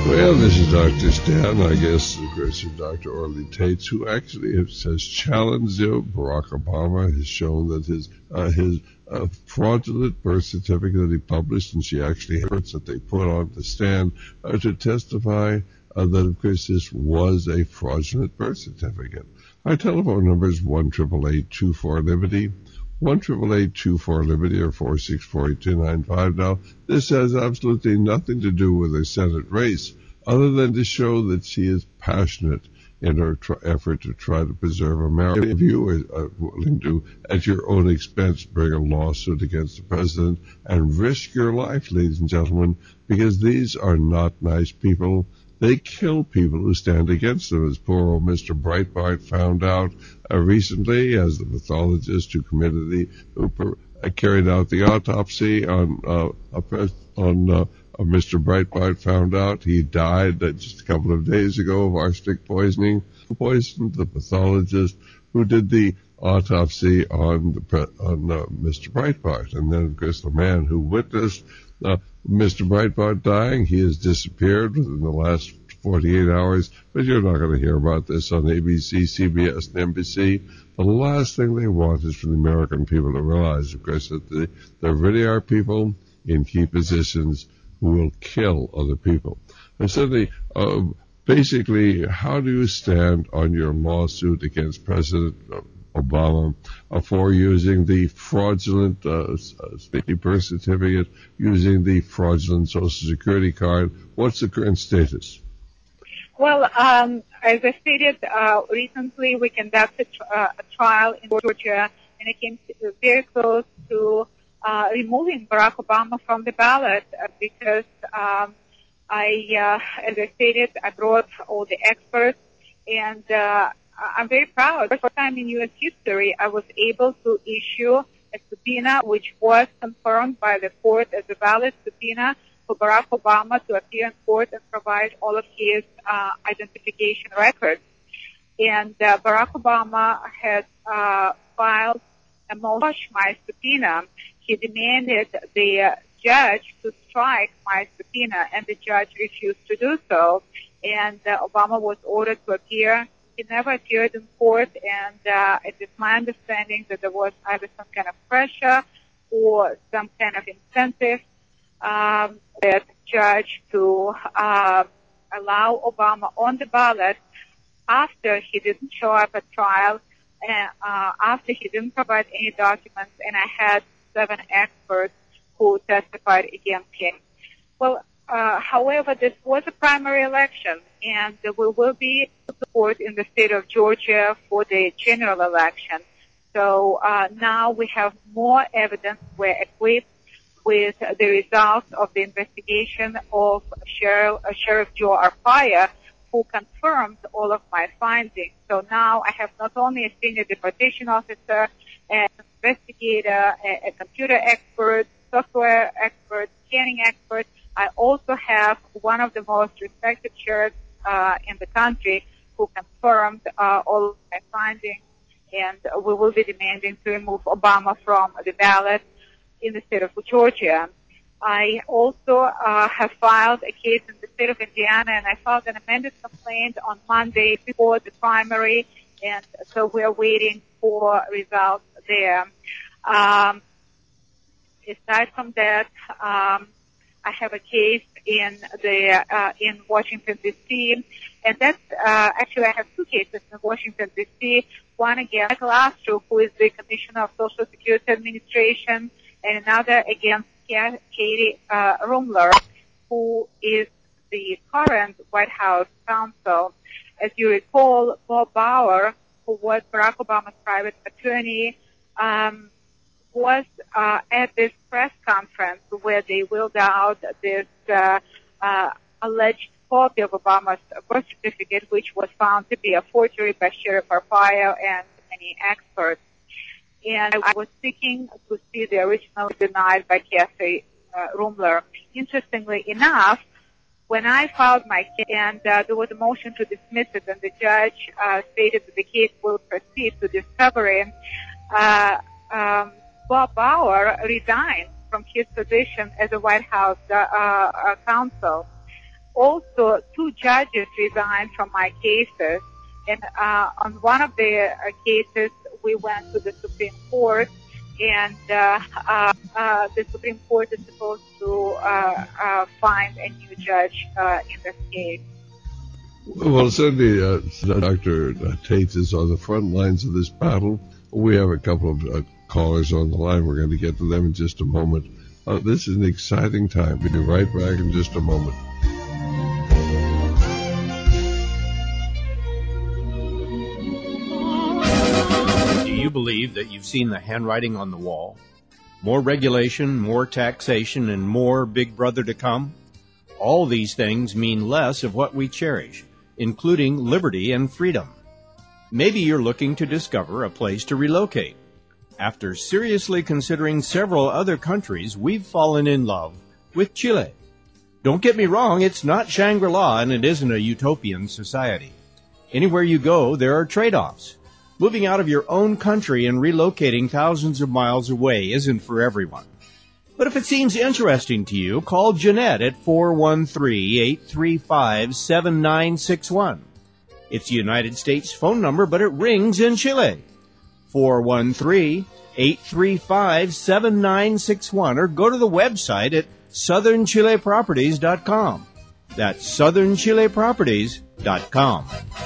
Well, this is Doctor Stan. I guess, of course, Doctor Orly Tates, who actually has challenged you. Barack Obama has shown that his uh, his uh, fraudulent birth certificate that he published, and she actually hurts that they put on the stand uh, to testify uh, that, of course, this was a fraudulent birth certificate. Our telephone number is one eight eight eight, two four, Liberty. one eight eight eight, two four, Liberty, or four six four, eight two nine five. Now, this has absolutely nothing to do with a Senate race, other than to show that she is passionate in her tr- effort to try to preserve America. If you are uh, willing to, at your own expense, bring a lawsuit against the president and risk your life, ladies and gentlemen, because these are not nice people. They kill people who stand against them, as poor old Mister Breitbart found out uh, recently, as the pathologist who committed the, who per, uh, carried out the autopsy on uh, a pres- on uh, uh, Mister Breitbart found out. He died uh, just a couple of days ago of arsenic poisoning. Poisoned the pathologist who did the autopsy on the pre- on uh, Mister Breitbart, and then of course the man who witnessed uh, Mister Breitbart dying, he has disappeared within the last forty-eight hours, but you're not going to hear about this on A B C, C B S, and N B C. The last thing they want is for the American people to realize, of course, that they, there really are people in key positions who will kill other people. And so they, uh, basically, how do you stand on your lawsuit against President Obama uh, for using the fraudulent uh, birth certificate, using the fraudulent Social Security card? What's the current status? Well, um, as I stated, uh, recently we conducted uh, a trial in Georgia, and it came to, very close to uh, removing Barack Obama from the ballot uh, because um, I, uh, as I stated, I brought all the experts, and uh, I'm very proud. For the first time in U S history, I was able to issue a subpoena, which was confirmed by the court as a valid subpoena for Barack Obama to appear in court and provide all of his uh, identification records. And uh, Barack Obama had uh, filed a motion to my subpoena. He demanded the uh, judge to strike my subpoena, and the judge refused to do so. And uh, Obama was ordered to appear. He never appeared in court, and uh, it is my understanding that there was either some kind of pressure or some kind of incentive um, that judge to uh, allow Obama on the ballot after he didn't show up at trial, and uh, after he didn't provide any documents, and I had seven experts who testified against him. Well, uh, however, this was a primary election, and we will be support in the state of Georgia for the general election. So uh, now we have more evidence. We're equipped with the results of the investigation of Sheriff, uh, Sheriff Joe Arpaia, who confirmed all of my findings. So now I have not only a senior deportation officer, an investigator, a, a computer expert, software expert, scanning expert. I also have one of the most respected sheriffs uh, in the country who confirmed uh, all of my findings, and we will be demanding to remove Obama from the ballot in the state of Georgia. I also uh, have filed a case in the state of Indiana, and I filed an amended complaint on Monday before the primary, and so we're waiting for results there. Um, aside from that, um, I have a case in the uh, in Washington D C, and that's uh, actually I have two cases in Washington D C. One against Michael Astro, who is the Commissioner of Social Security Administration, and another against Katie uh, Rumler, who is the current White House counsel. As you recall, Bob Bauer, who was Barack Obama's private attorney, um, was uh, at this press conference where they wheeled out this uh, uh, alleged copy of Obama's birth certificate, which was found to be a forgery by Sheriff Arpaio and many experts. And I was seeking to see the original denied by Kathy uh, Rumler. Interestingly enough, when I filed my case, and uh, there was a motion to dismiss it, and the judge uh, stated that the case will proceed to discovery, uh, um, Bob Bauer resigned from his position as a White House uh, uh, counsel. also, two judges resigned from my cases. And uh, on one of the uh, cases, we went to the Supreme Court, and uh, uh, uh, the Supreme Court is supposed to uh, uh, find a new judge uh, in this case. Well, certainly, uh, Doctor Tate is on the front lines of this battle. We have a couple of uh, callers on the line. We're going to get to them in just a moment. Uh, this is an exciting time. We'll be right back in just a moment. Do you believe that you've seen the handwriting on the wall? More regulation, more taxation, and more Big Brother to come? All these things mean less of what we cherish, including liberty and freedom. Maybe you're looking to discover a place to relocate. After seriously considering several other countries, we've fallen in love with Chile. Don't get me wrong, it's not Shangri-La and it isn't a utopian society. Anywhere you go, there are trade-offs. Moving out of your own country and relocating thousands of miles away isn't for everyone. But if it seems interesting to you, call Jeanette at four one three, eight three five, seven nine six one. It's a United States phone number, but it rings in Chile. four one three, eight three five, seven nine six one, or go to the website at southern chile properties dot com. That's southern chile properties dot com.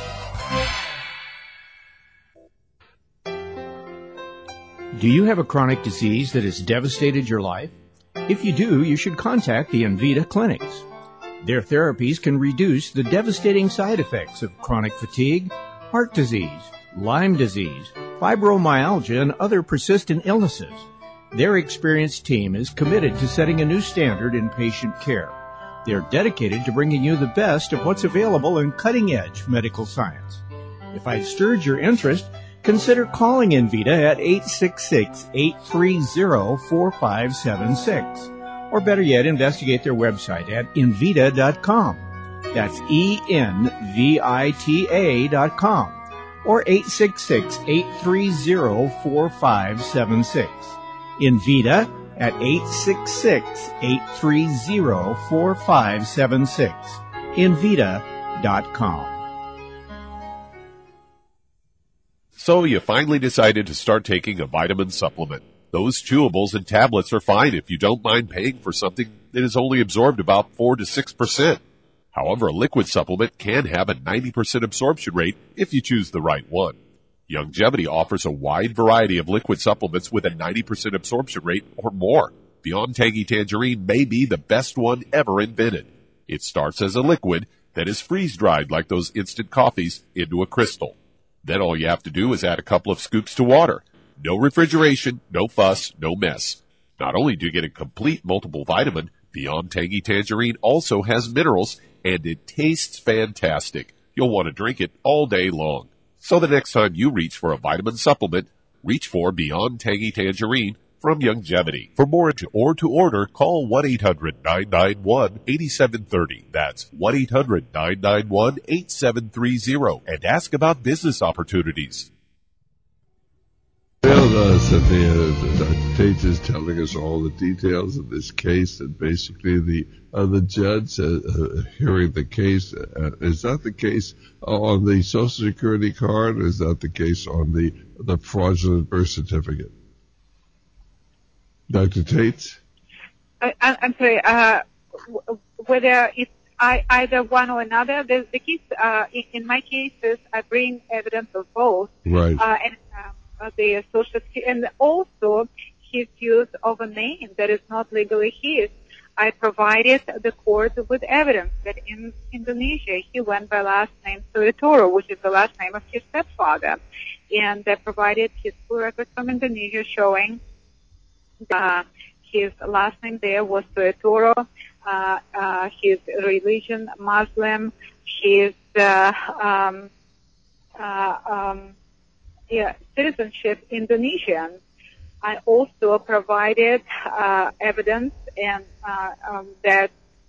Do you have a chronic disease that has devastated your life? If you do, you should contact the Envita clinics. Their therapies can reduce the devastating side effects of chronic fatigue, heart disease, Lyme disease, fibromyalgia, and other persistent illnesses. Their experienced team is committed to setting a new standard in patient care. They're dedicated to bringing you the best of what's available in cutting-edge medical science. If I've stirred your interest, consider calling Envita at eight six six, eight three zero, four five seven six. Or better yet, investigate their website at envita dot com. That's E N V I T A dot com. Or eight six six, eight three zero, four five seven six. Envita at eight six six, eight three zero, four five seven six. envita dot com. So you finally decided to start taking a vitamin supplement. Those chewables and tablets are fine if you don't mind paying for something that is only absorbed about four to six percent. However, a liquid supplement can have a ninety percent absorption rate if you choose the right one. Youngevity offers a wide variety of liquid supplements with a ninety percent absorption rate or more. Beyond Tangy Tangerine may be the best one ever invented. It starts as a liquid that is freeze-dried like those instant coffees into a crystal. Then all you have to do is add a couple of scoops to water. No refrigeration, no fuss, no mess. Not only do you get a complete multiple vitamin, Beyond Tangy Tangerine also has minerals, and it tastes fantastic. You'll want to drink it all day long. So the next time you reach for a vitamin supplement, reach for Beyond Tangy Tangerine from Youngevity. For more or to order, call one eight hundred, nine nine one, eight seven three zero. That's one eight hundred, nine nine one, eight seven three zero. And ask about business opportunities. Well, uh, Cynthia, Tate is telling us all the details of this case, and basically the uh, the judge uh, uh, hearing the case, uh, is that the case on the Social Security card, or is that the case on the, the fraudulent birth certificate? Doctor Tate? I, I'm sorry, uh, whether it's I, either one or another, the, the case, uh, in, in my cases, I bring evidence of both. Right. Uh, and, uh, the social, and also his use of a name that is not legally his. I provided the court with evidence that in Indonesia he went by last name Suetoro, which is the last name of his stepfather. And I provided his full records from Indonesia showing uh, his last name there was Suetoro, uh, uh, his religion Muslim, his uh, um, uh, um, yeah, citizenship Indonesian. I also provided uh, evidence and uh, um, that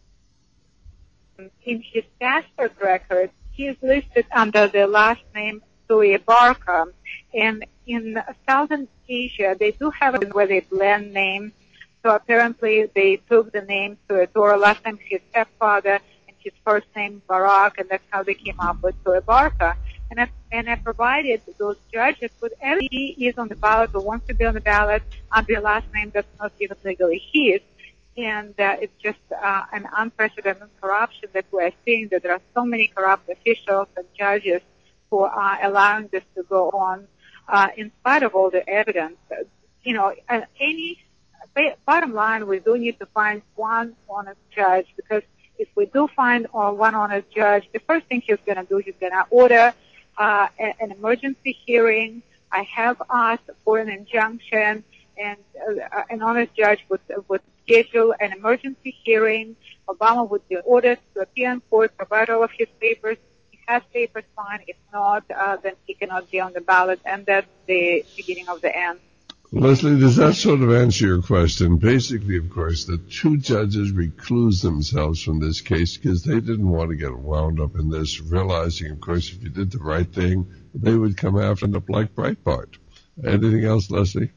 in his passport record he is listed under the last name Sui Barka. And in Southern Asia, they do have it where they blend names. So apparently they took the name Suetoro, last name his stepfather, and his first name Barack, and that's how they came up with Joy Barca. And I, and I provided those judges with every he is on the ballot or wants to be on the ballot under a last name that's not even legally his. And uh, it's just uh, an unprecedented corruption that we're seeing, that there are so many corrupt officials and judges who are allowing this to go on uh, in spite of all the evidence. You know, uh, any bottom line, we do need to find one honest judge, because if we do find uh, one honest judge, the first thing he's going to do, he's going to order uh, an emergency hearing. I have asked for an injunction, and uh, an honest judge would, would schedule an emergency hearing. Obama would be ordered to appear in court, provide all of his papers. He has papers, fine. If not, uh, then he cannot be on the ballot, and that's the beginning of the end. Leslie, does that sort of answer your question? Basically, of course, the two judges reclused themselves from this case because they didn't want to get wound up in this, realizing, of course, if you did the right thing, they would come after and up like Breitbart. Anything else, Leslie?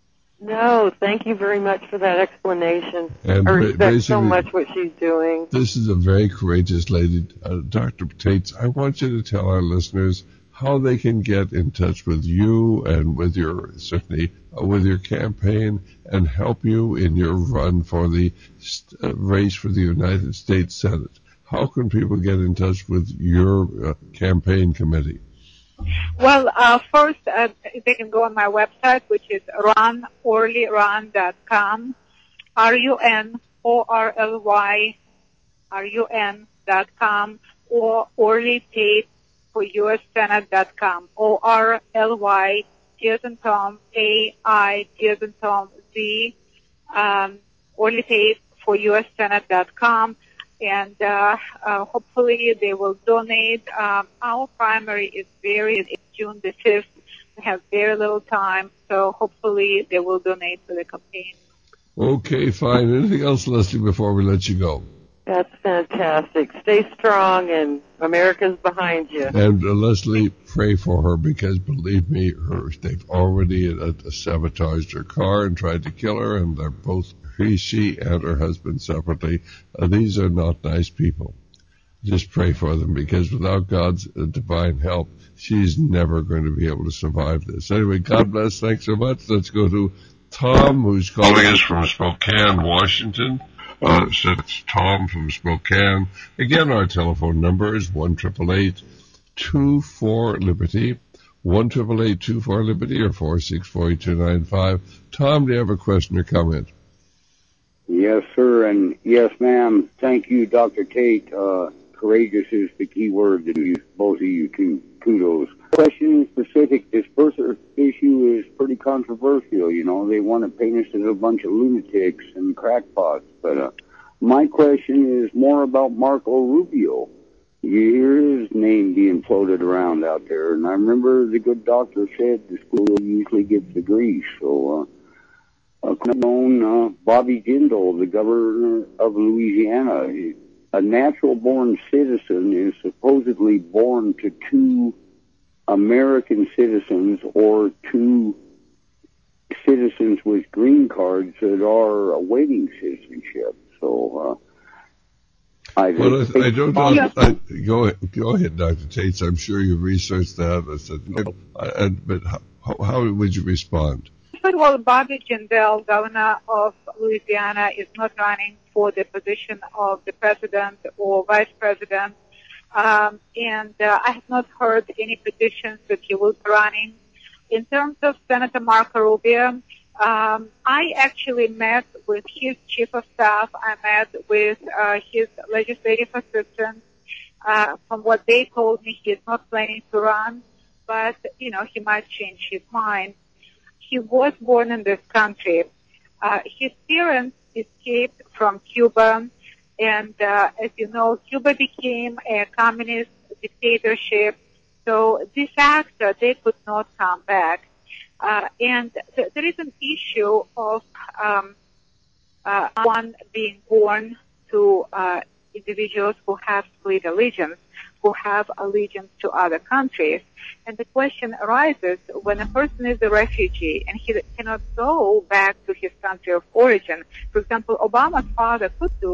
No, thank you very much for that explanation. And I respect so basically, much what she's doing. This is a very courageous lady. Uh, Doctor Tates, I want you to tell our listeners how they can get in touch with you and with your, certainly, uh, with your campaign and help you in your run for the st- uh, race for the United States Senate. How can people get in touch with your uh, campaign committee? Well, uh, first, uh, they can go on my website, which is run orly run dot com, R U N O R L Y, R U N dot com, or Orly Tate for U S Senate dot com, O R L Y, T as in Tom, A I, T as in Tom, Z, um, Orly Tate for U S Senate dot com. And uh, uh, hopefully they will donate. Um, our primary is very, it's June the fifth. We have very little time, so hopefully they will donate to the campaign. Okay, fine. Anything else, Leslie, before we let you go? That's fantastic. Stay strong, and America's behind you. And uh, Leslie, pray for her, because believe me, her they've already uh, sabotaged her car and tried to kill her, and they're both, he, she, and her husband separately. Uh, these are not nice people. Just pray for them, because without God's uh, divine help, she's never going to be able to survive this. Anyway, God bless. Thanks so much. Let's go to Tom, who's calling us from Spokane, Washington. Uh, so it's Tom from Spokane. Again, our telephone number is one eight eight eight, two four, Liberty, one eight eight eight, two four, Liberty, or four six four, eight two nine five. Tom, do you have a question or comment? Yes, sir, and yes, ma'am. Thank you, Doctor Tate. Uh, courageous is the key word that you, both of you two. Kudos. Question specific, this birth issue is pretty controversial, you know. They want to paint us as a bunch of lunatics and crackpots. But uh, my question is more about Marco Rubio. You hear his name being floated around out there, and I remember the good doctor said the school usually gets the grease. So, uh, uh known uh, Bobby Jindal, the governor of Louisiana, a natural-born citizen is supposedly born to two American citizens or two citizens with green cards that are awaiting citizenship. So, uh, I, well, I, I don't know. I, go ahead, go ahead, Doctor Tates. I'm sure you researched that. I said, no, I, but how, how would you respond? First of all, Bobby Jindal, governor of Louisiana, is not running for the position of the president or vice president. Um, and uh, I have not heard any petitions that he will be running. In terms of Senator Marco Rubio, um, I actually met with his chief of staff. I met with uh, his legislative assistant. Uh, from what they told me, he is not planning to run, but, you know, he might change his mind. He was born in this country. Uh, his parents escaped from Cuba, and uh, as you know, Cuba became a communist dictatorship, so de facto they could not come back. Uh, and th- there is an issue of um, uh, one being born to uh, individuals who have split allegiance, who have allegiance to other countries. And the question arises when a person is a refugee and he cannot go back to his country of origin. For example, Obama's father could do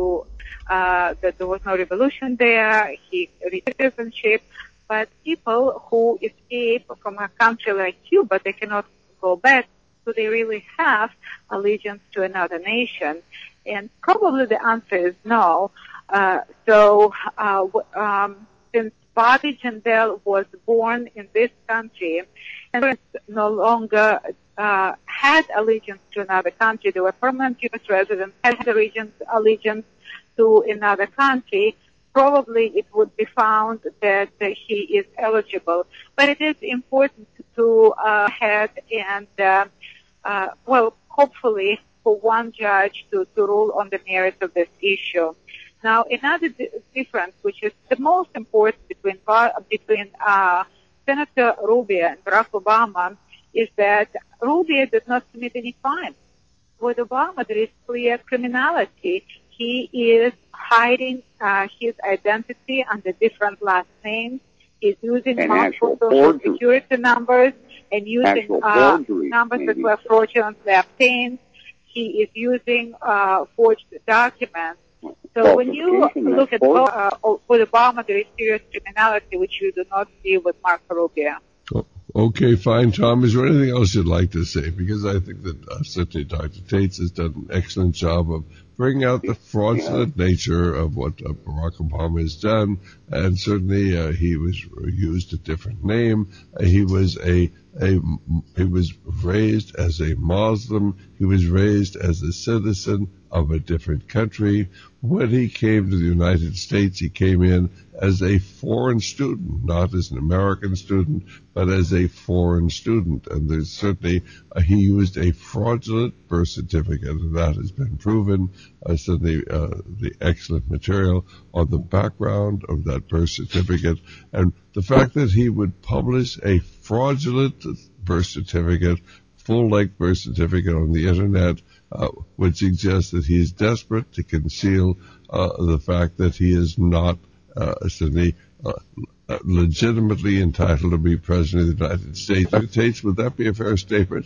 uh, that there was no revolution there. He received citizenship. But people who escape from a country like Cuba, they cannot go back. So they really have allegiance to another nation. And probably the answer is no. Uh, so, uh, um, since Bobby Jindal was born in this country, and no longer uh, had allegiance to another country, they were permanent U S residents, had allegiance, allegiance to another country, probably it would be found that uh, he is eligible. But it is important to uh, head and, uh, uh, well, hopefully for one judge to, to rule on the merits of this issue. Now, another di- difference, which is the most important between between uh, Senator Rubio and Barack Obama, is that Rubio did not commit any crime. With Obama, there is clear criminality. He is hiding uh, his identity under different last names. He's using And multiple actual social forgery. security numbers and using Actual uh, forgery, numbers that maybe. were fraudulently obtained. He is using uh, forged documents. So when you Falsification, look that's at forgery. uh, with Obama, there is serious criminality, which you do not see with Marco Rubio. Oh, okay, fine, Tom. Is there anything else you'd like to say? Because I think that uh, certainly Doctor Tates has done an excellent job of bringing out the fraudulent nature of what uh, Barack Obama has done, and certainly uh, he was used a different name. Uh, he was a, a he was raised as a Muslim. He was raised as a citizen of a different country. When he came to the United States, he came in as a foreign student, not as an American student, but as a foreign student. And there's certainly, uh, he used a fraudulent birth certificate, and that has been proven. Uh, certainly, uh, the excellent material on the background of that birth certificate. And the fact that he would publish a fraudulent birth certificate, full-length birth certificate on the internet, Uh, would suggest that he is desperate to conceal uh, the fact that he is not uh, certainly uh, legitimately entitled to be president of the United States. Tates, would that be a fair statement?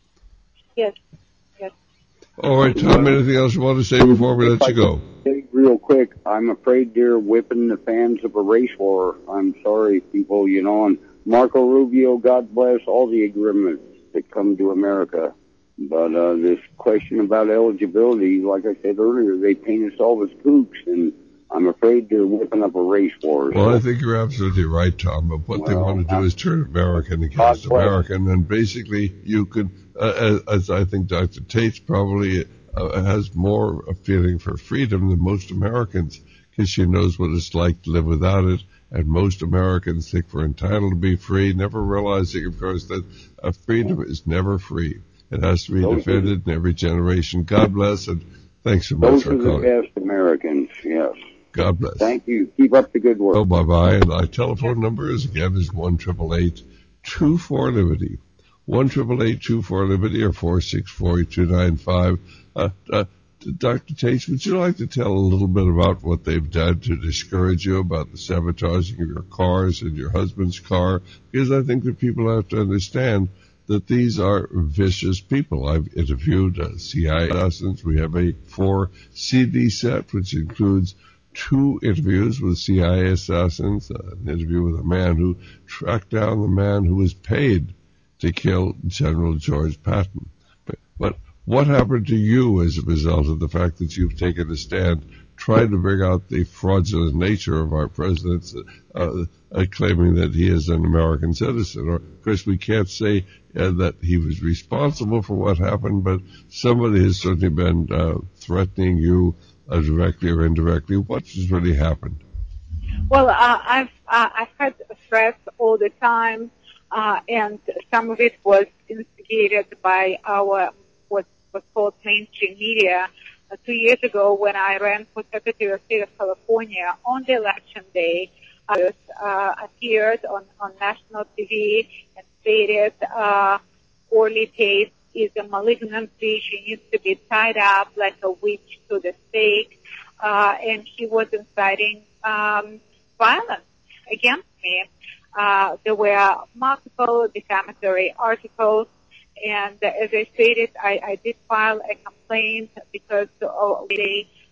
Yes, yes. All right, Tom, anything else you want to say before we let you go? Hey, real quick, I'm afraid they're whipping the fans of a race war. I'm sorry, people, you know, and Marco Rubio, God bless all the agreements that come to America. But uh, this question about eligibility, like I said earlier, they paint us all as kooks, and I'm afraid they're whipping up a race war. Well, I think you're absolutely right, Tom. But what they Well, want to do is turn American against American, and basically you could, uh, as I think Doctor Tates probably uh, has more a feeling for freedom than most Americans, because she knows what it's like to live without it. And most Americans think we're entitled to be free, never realizing, of course, that uh, freedom is never free. It has to be Those defended in every generation. God bless, and thanks so much Those for are the calling. best Americans, yes. God bless. Thank you. Keep up the good work. Oh, bye-bye. And our telephone number is, again, is one eight eight eight, two four, Liberty. one eight eight eight, two four, Liberty or four six four, two nine five. Uh, uh, Doctor Tates, would you like to tell a little bit about what they've done to discourage you about the sabotaging of your cars and your husband's car? Because I think that people have to understand that these are vicious people. I've interviewed uh, C I A assassins. We have a four C D set, which includes two interviews with C I A assassins, uh, an interview with a man who tracked down the man who was paid to kill General George Patton. But, but what happened to you as a result of the fact that you've taken a stand trying to bring out the fraudulent nature of our president, uh, uh, claiming that he is an American citizen? Or, of course, we can't say uh, that he was responsible for what happened, but somebody has certainly been uh, threatening you uh, directly or indirectly. What has really happened? Well, uh, I've uh, I've had threats all the time, uh, and some of it was instigated by our what was called mainstream media. Uh, two years ago, when I ran for Secretary of State of California, on the election day, I uh, appeared on, on national T V and stated, uh, Orly Tate is a malignancy. She needs to be tied up like a witch to the stake. Uh, and he was inciting um, violence against me. Uh, there were multiple defamatory articles. And as I stated, I, I did file a complaint because oh, they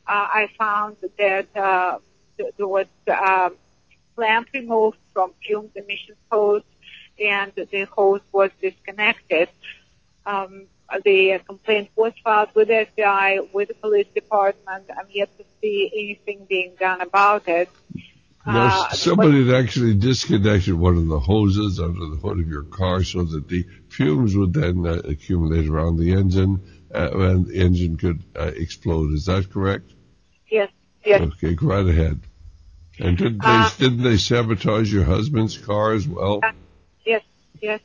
I found that uh, th- there was uh, plant removed from fumes emission hose, and the hose was disconnected. Um, the complaint was filed with the F B I, with the police department. I'm yet to see anything being done about it. Now, Uh, somebody had actually disconnected one of the hoses under the hood of your car so that the fumes would then uh, accumulate around the engine uh, and the engine could uh, explode. Is that correct? Yes, yes. Okay, go right ahead. And didn't they, Uh, didn't they sabotage your husband's car as well? Yes, yes.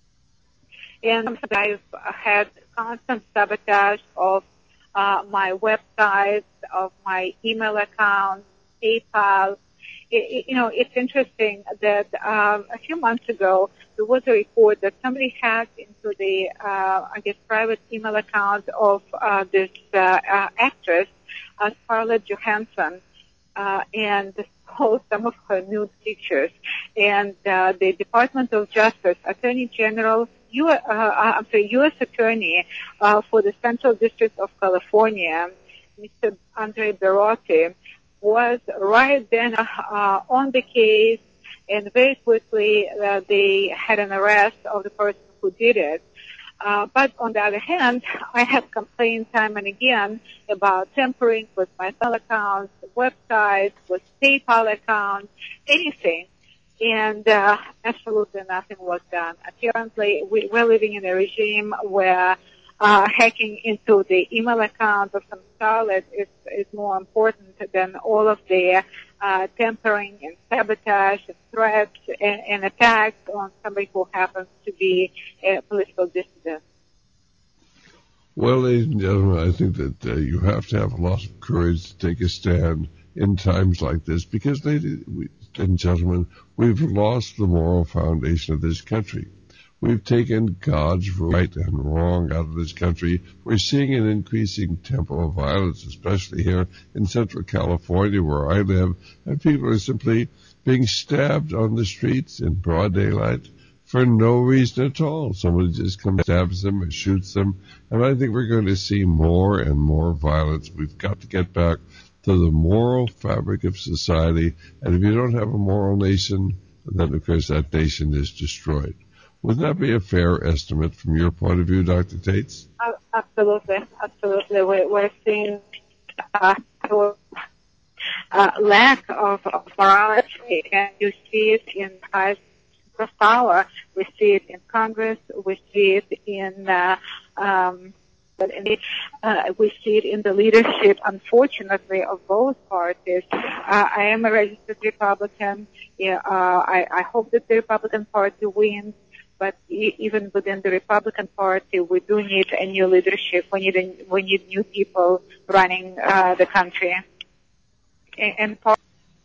And I've had constant sabotage of uh, my website, of my email account, PayPal. It, it, you know, it's interesting that um, a few months ago there was a report that somebody hacked into the, uh, I guess, private email account of uh, this uh, uh, actress, uh, Scarlett Johansson, uh, and stole some of her nude pictures. And uh, the Department of Justice, Attorney General, U- uh, I'm sorry, U S Attorney uh, for the Central District of California, Mister Andre Berotti, was right then uh, on the case, and very quickly uh, they had an arrest of the person who did it. Uh, but on the other hand, I have complained time and again about tampering with my cell accounts, websites, with PayPal accounts, anything. And uh, absolutely nothing was done. Apparently, we, we're living in a regime where uh, hacking into the email account of some starlet is, is more important than all of the uh, tampering and sabotage and threats and, and attacks on somebody who happens to be a political dissident. Well, ladies and gentlemen, I think that uh, you have to have a lot of courage to take a stand in times like this because, ladies and gentlemen, we've lost the moral foundation of this country. We've taken God's right and wrong out of this country. We're seeing an increasing tempo of violence, especially here in Central California where I live, and people are simply being stabbed on the streets in broad daylight for no reason at all. Somebody just comes, stabs them, or shoots them, and I think we're going to see more and more violence. We've got to get back to the moral fabric of society, and if you don't have a moral nation, then of course that nation is destroyed. Would that be a fair estimate from your point of view, Doctor Tates? Uh, absolutely, absolutely. We're, we're seeing uh, uh, lack of, of morality, and you see it in high of power. We see it in Congress. We see it in uh, um, uh, we see it in the leadership, unfortunately, of both parties. Uh, I am a registered Republican. Yeah, uh, I, I hope that the Republican Party wins. But e- even within the Republican Party, we do need a new leadership. We need a, we need new people running uh, the country. And, and part-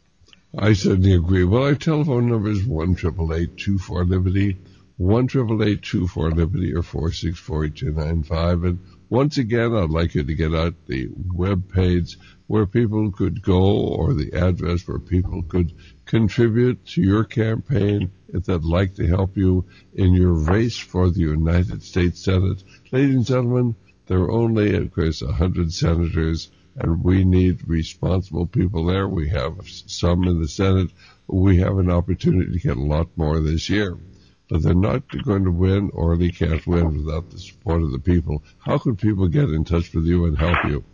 I certainly agree. Well, our telephone number is one triple eight two four Liberty, one triple eight two four Liberty, or four six four two nine five. And once again, I'd like you to get out the web page where people could go, or the address where people could contribute to your campaign if they'd like to help you in your race for the United States Senate. Ladies and gentlemen, there are only, of course, one hundred senators, and we need responsible people there. We have some in the Senate. We have an opportunity to get a lot more this year. But they're not going to win, or they can't win without the support of the people. How can people get in touch with you and help you?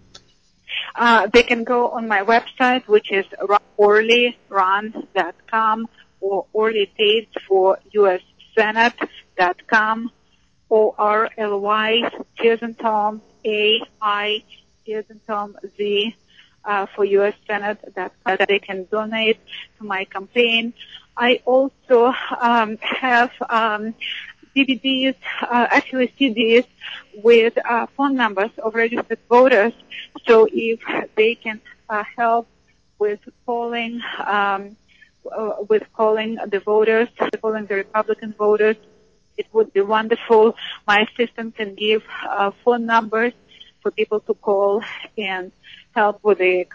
Uh, they can go on my website, which is orly run dot com, or Orly Tates for U S Senate dot com, O R L Y, Tears and Tom, A I, Tears and Tom, Z, uh, for U S Senate, that, that they can donate to my campaign. I also um, have um, D V Ds, uh, actually C Ds, with uh, phone numbers of registered voters. So if they can uh, help with calling, um, uh, with calling the voters, calling the Republican voters, it would be wonderful. My assistant can give uh, phone numbers for people to call and help with the.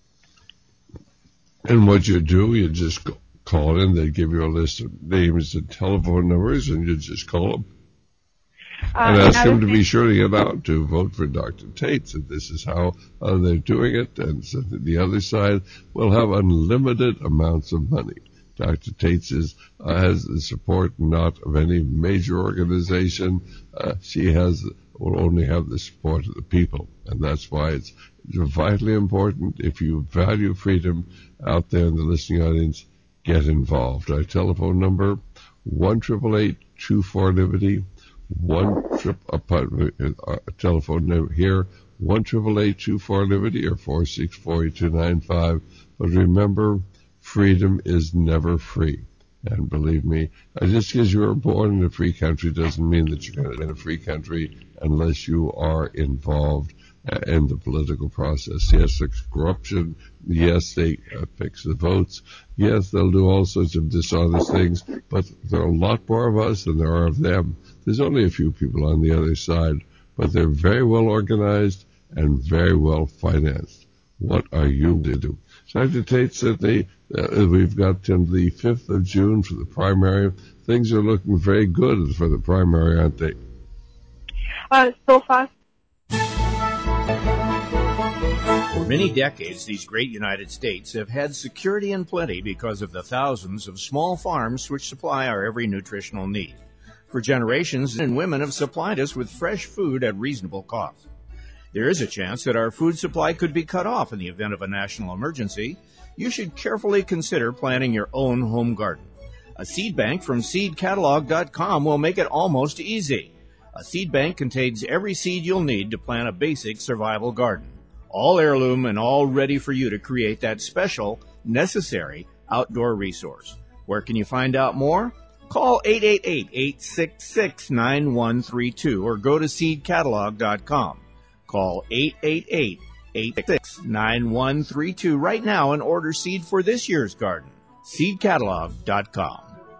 And what you do, you just go. Call in, they give you a list of names and telephone numbers, and you just call them. and Uh, ask another them to thing- be sure to get out to vote for Doctor Tate's. And this is how uh, they're doing it. And so that the other side will have unlimited amounts of money. Doctor Tate's is, uh, has the support not of any major organization. Uh, she has will only have the support of the people, and that's why it's vitally important. If you value freedom out there in the listening audience, get involved. Our telephone number: one triple eight two four liberty. One trip apartment uh, telephone number here: one triple eight two four liberty or four six four two nine five. But remember, freedom is never free. And believe me, just because you were born in a free country doesn't mean that you're going to be in a free country unless you are involved uh, in the political process. Yes, there's corruption. Yes, they uh, fix the votes. Yes, they'll do all sorts of dishonest things. But there are a lot more of us than there are of them. There's only a few people on the other side, but they're very well organized and very well financed. What are you to do? Doctor Tate said they, uh, we've got till the fifth of June for the primary. Things are looking very good for the primary, aren't they? Uh, so far, For many decades, these great United States have had security and plenty because of the thousands of small farms which supply our every nutritional need. For generations, men and women have supplied us with fresh food at reasonable cost. There is a chance that our food supply could be cut off in the event of a national emergency. You should carefully consider planting your own home garden. A seed bank from seed catalog dot com will make it almost easy. A seed bank contains every seed you'll need to plant a basic survival garden. All heirloom and all ready for you to create that special, necessary outdoor resource. Where can you find out more? Call eight eight eight, eight six six, nine one three two or go to seed catalog dot com. Call eight eight eight, eight six six, nine one three two right now and order seed for this year's garden. seed catalog dot com.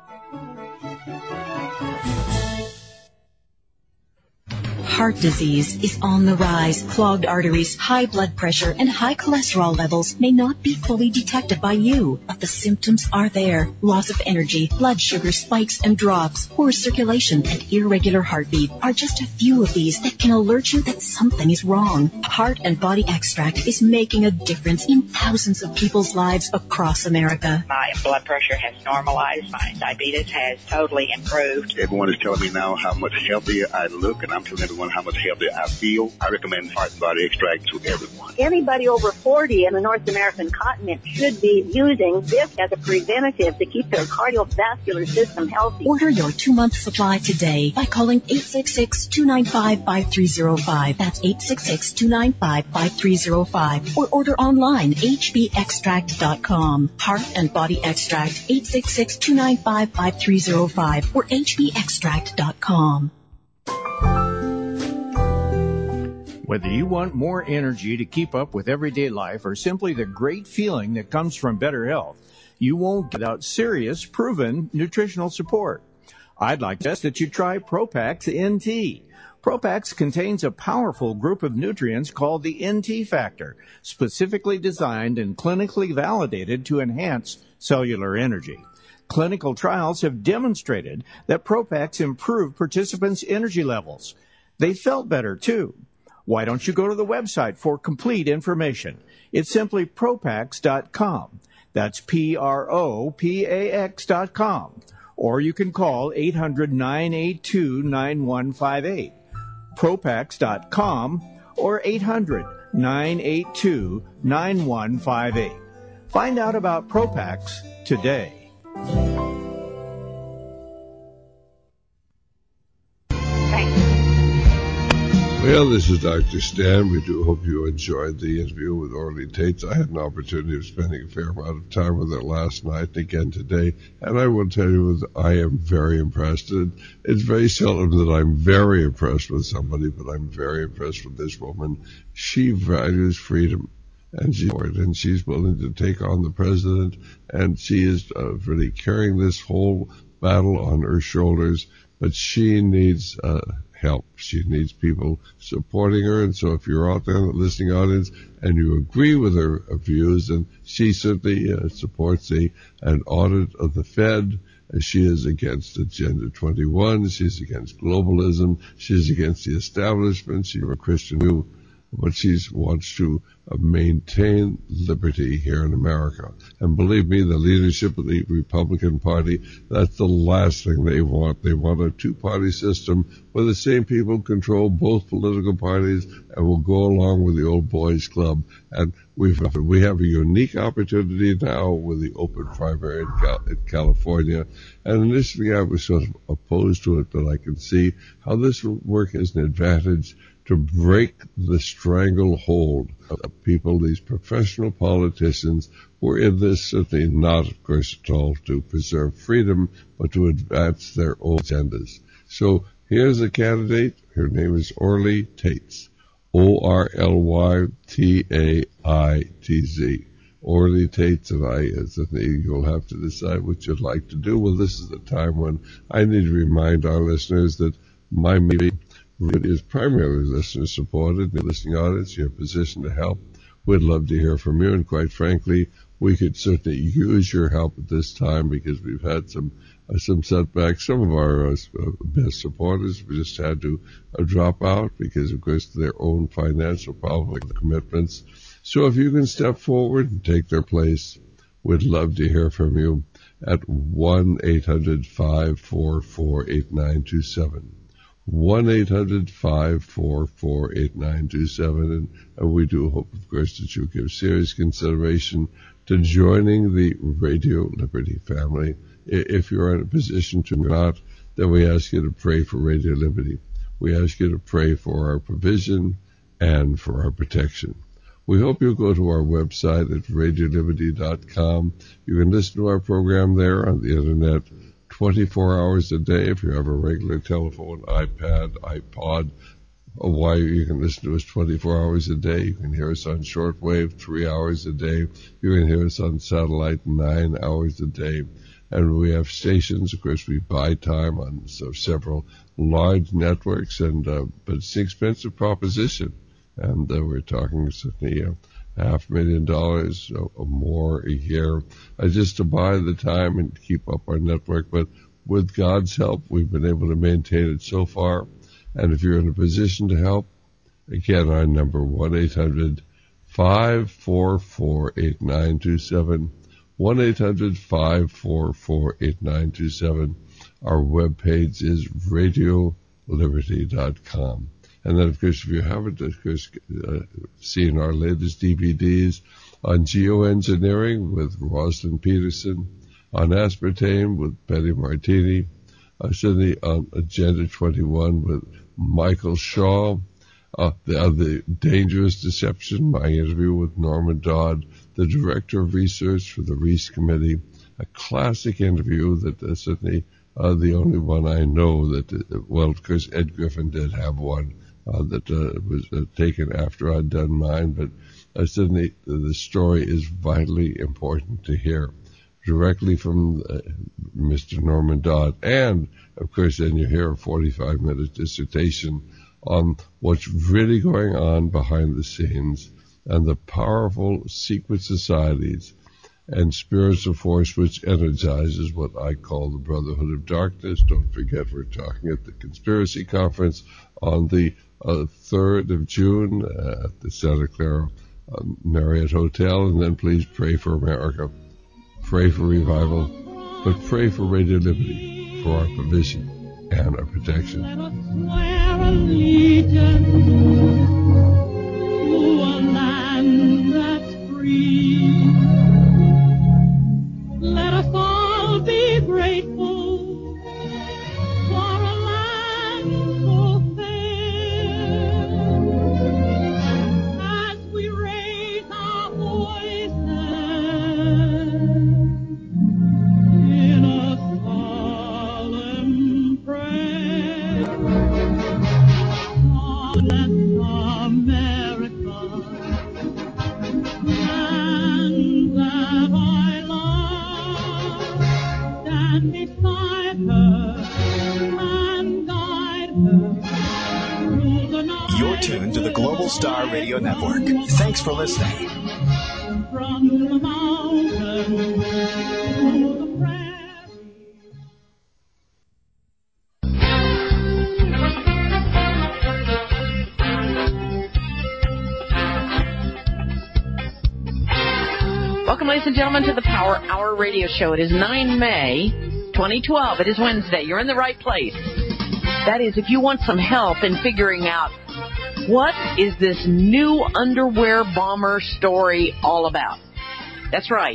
Heart disease is on the rise. Clogged arteries, high blood pressure, and high cholesterol levels may not be fully detected by you, but the symptoms are there. Loss of energy, blood sugar spikes and drops, poor circulation, and irregular heartbeat are just a few of these that can alert you that something is wrong. Heart and Body Extract is making a difference in thousands of people's lives across America. My blood pressure has normalized. My diabetes has totally improved. Everyone is telling me now how much healthier I look, and I'm telling everyone how much healthier I feel. I recommend Heart and Body Extract to everyone. Anybody over forty in the North American continent should be using this as a preventative to keep their cardiovascular system healthy. Order your two-month supply today by calling eight six six, two nine five, five three zero five. That's eight six six, two nine five, five three zero five. Or order online, H B extract dot com. Heart and Body Extract, eight six six, two nine five, five three zero five or H B extract dot com. Whether you want more energy to keep up with everyday life or simply the great feeling that comes from better health, you won't get without serious, proven nutritional support. I'd like to suggest that you try Propax N T. Propax contains a powerful group of nutrients called the N T factor, specifically designed and clinically validated to enhance cellular energy. Clinical trials have demonstrated that Propax improved participants' energy levels. They felt better, too. Why don't you go to the website for complete information? It's simply Propax dot com. That's P R O P A X dot com. Or you can call eight hundred, nine eight two, nine one five eight. Propax dot com or eight hundred, nine eight two, nine one five eight. Find out about Propax today. Well, this is Doctor Stan. We do hope you enjoyed the interview with Orly Tates. I had an opportunity of spending a fair amount of time with her last night and again today, and I will tell you that I am very impressed. It's very seldom that I'm very impressed with somebody, but I'm very impressed with this woman. She values freedom, and she's and she's willing to take on the president, and she is uh, really carrying this whole battle on her shoulders, but she needs uh, help. She needs people supporting her, and so if you're out there in the listening audience and you agree with her views, then she certainly uh, supports a, an audit of the Fed She is against Agenda twenty-one. She's against globalism. She's against the establishment. She's a Christian who, but she wants to uh, maintain liberty here in America. And believe me, the leadership of the Republican Party, that's the last thing they want. They want a two-party system where the same people control both political parties and will go along with the old boys club. And we've, we have a unique opportunity now with the open primary in, Cal- in California. And initially I was sort of opposed to it, but I can see how this will work as an advantage to break the stranglehold of people, these professional politicians who are in this certainly not, of course, at all to preserve freedom, but to advance their own agendas. So here's a candidate. Her name is Orly Taitz. O R L Y T A I T Z. Orly Taitz, and I, as a you'll have to decide what you'd like to do. Well, this is the time when I need to remind our listeners that my meeting is primarily listener supported. The listening audience, your position to help. We'd love to hear from you, and quite frankly, we could certainly use your help at this time because we've had some uh, some setbacks. Some of our uh, best supporters we just had to uh, drop out because, of course, of their own financial problems, commitments. So if you can step forward and take their place, we'd love to hear from you at one eight hundred five four four eight nine two seven. one eight hundred five four four eight nine two seven, and, and we do hope, of course, that you give serious consideration to joining the Radio Liberty family. If you're in a position to not, then we ask you to pray for Radio Liberty. We ask you to pray for our provision and for our protection. We hope you'll go to our website at radio liberty dot com. You can listen to our program there on the internet twenty-four hours a day. If you have a regular telephone, iPad, iPod, or why you can listen to us twenty-four hours a day. You can hear us on shortwave three hours a day. You can hear us on satellite nine hours a day. And we have stations. Of course, we buy time on so several large networks, and uh, but it's an expensive proposition. And uh, we're talking certainly uh, half a million dollars or more a year uh, just to buy the time and keep up our network. But with God's help, we've been able to maintain it so far. And if you're in a position to help, again, our number, one eight hundred five four four eight nine two seven, one eight hundred five four four eight nine two seven. Our webpage is radio liberty dot com. And then, of course, if you haven't, of course, uh, seen our latest D V Ds on geoengineering with Rosalind Peterson, on aspartame with Betty Martini, uh, certainly on Agenda twenty-one with Michael Shaw, uh, the, uh, the Dangerous Deception, my interview with Norman Dodd, the Director of Research for the Reese Committee, a classic interview that uh, certainly uh, the only one I know that, uh, well, of course, Ed Griffin did have one. Uh, that uh, was uh, taken after I'd done mine, but uh, certainly the story is vitally important to hear directly from uh, Mister Norman Dodd. And, of course, then you hear a forty-five minute dissertation on what's really going on behind the scenes and the powerful secret societies and spiritual force which energizes what I call the Brotherhood of Darkness. Don't forget, we're talking at the Conspiracy Conference on the uh, third of June uh, at the Santa Clara uh, Marriott Hotel. And then please pray for America, pray for revival, but pray for Radio Liberty, for our provision and our protection. Let us swear allegiance to a land that's free. Let us all be grateful for a land so fair. As we raise our voices in a solemn prayer, God bless America, land that I love. Stand beside her and guide her through the night. You're tuned to the Global Star Radio Network. Thanks for listening. From the mountains to the prairie. ladies and gentlemen, to the Power Hour Radio Show. It is nine May twenty twelve. It is Wednesday. You're in the right place. That is, if you want some help in figuring out what is this new underwear bomber story all about. That's right.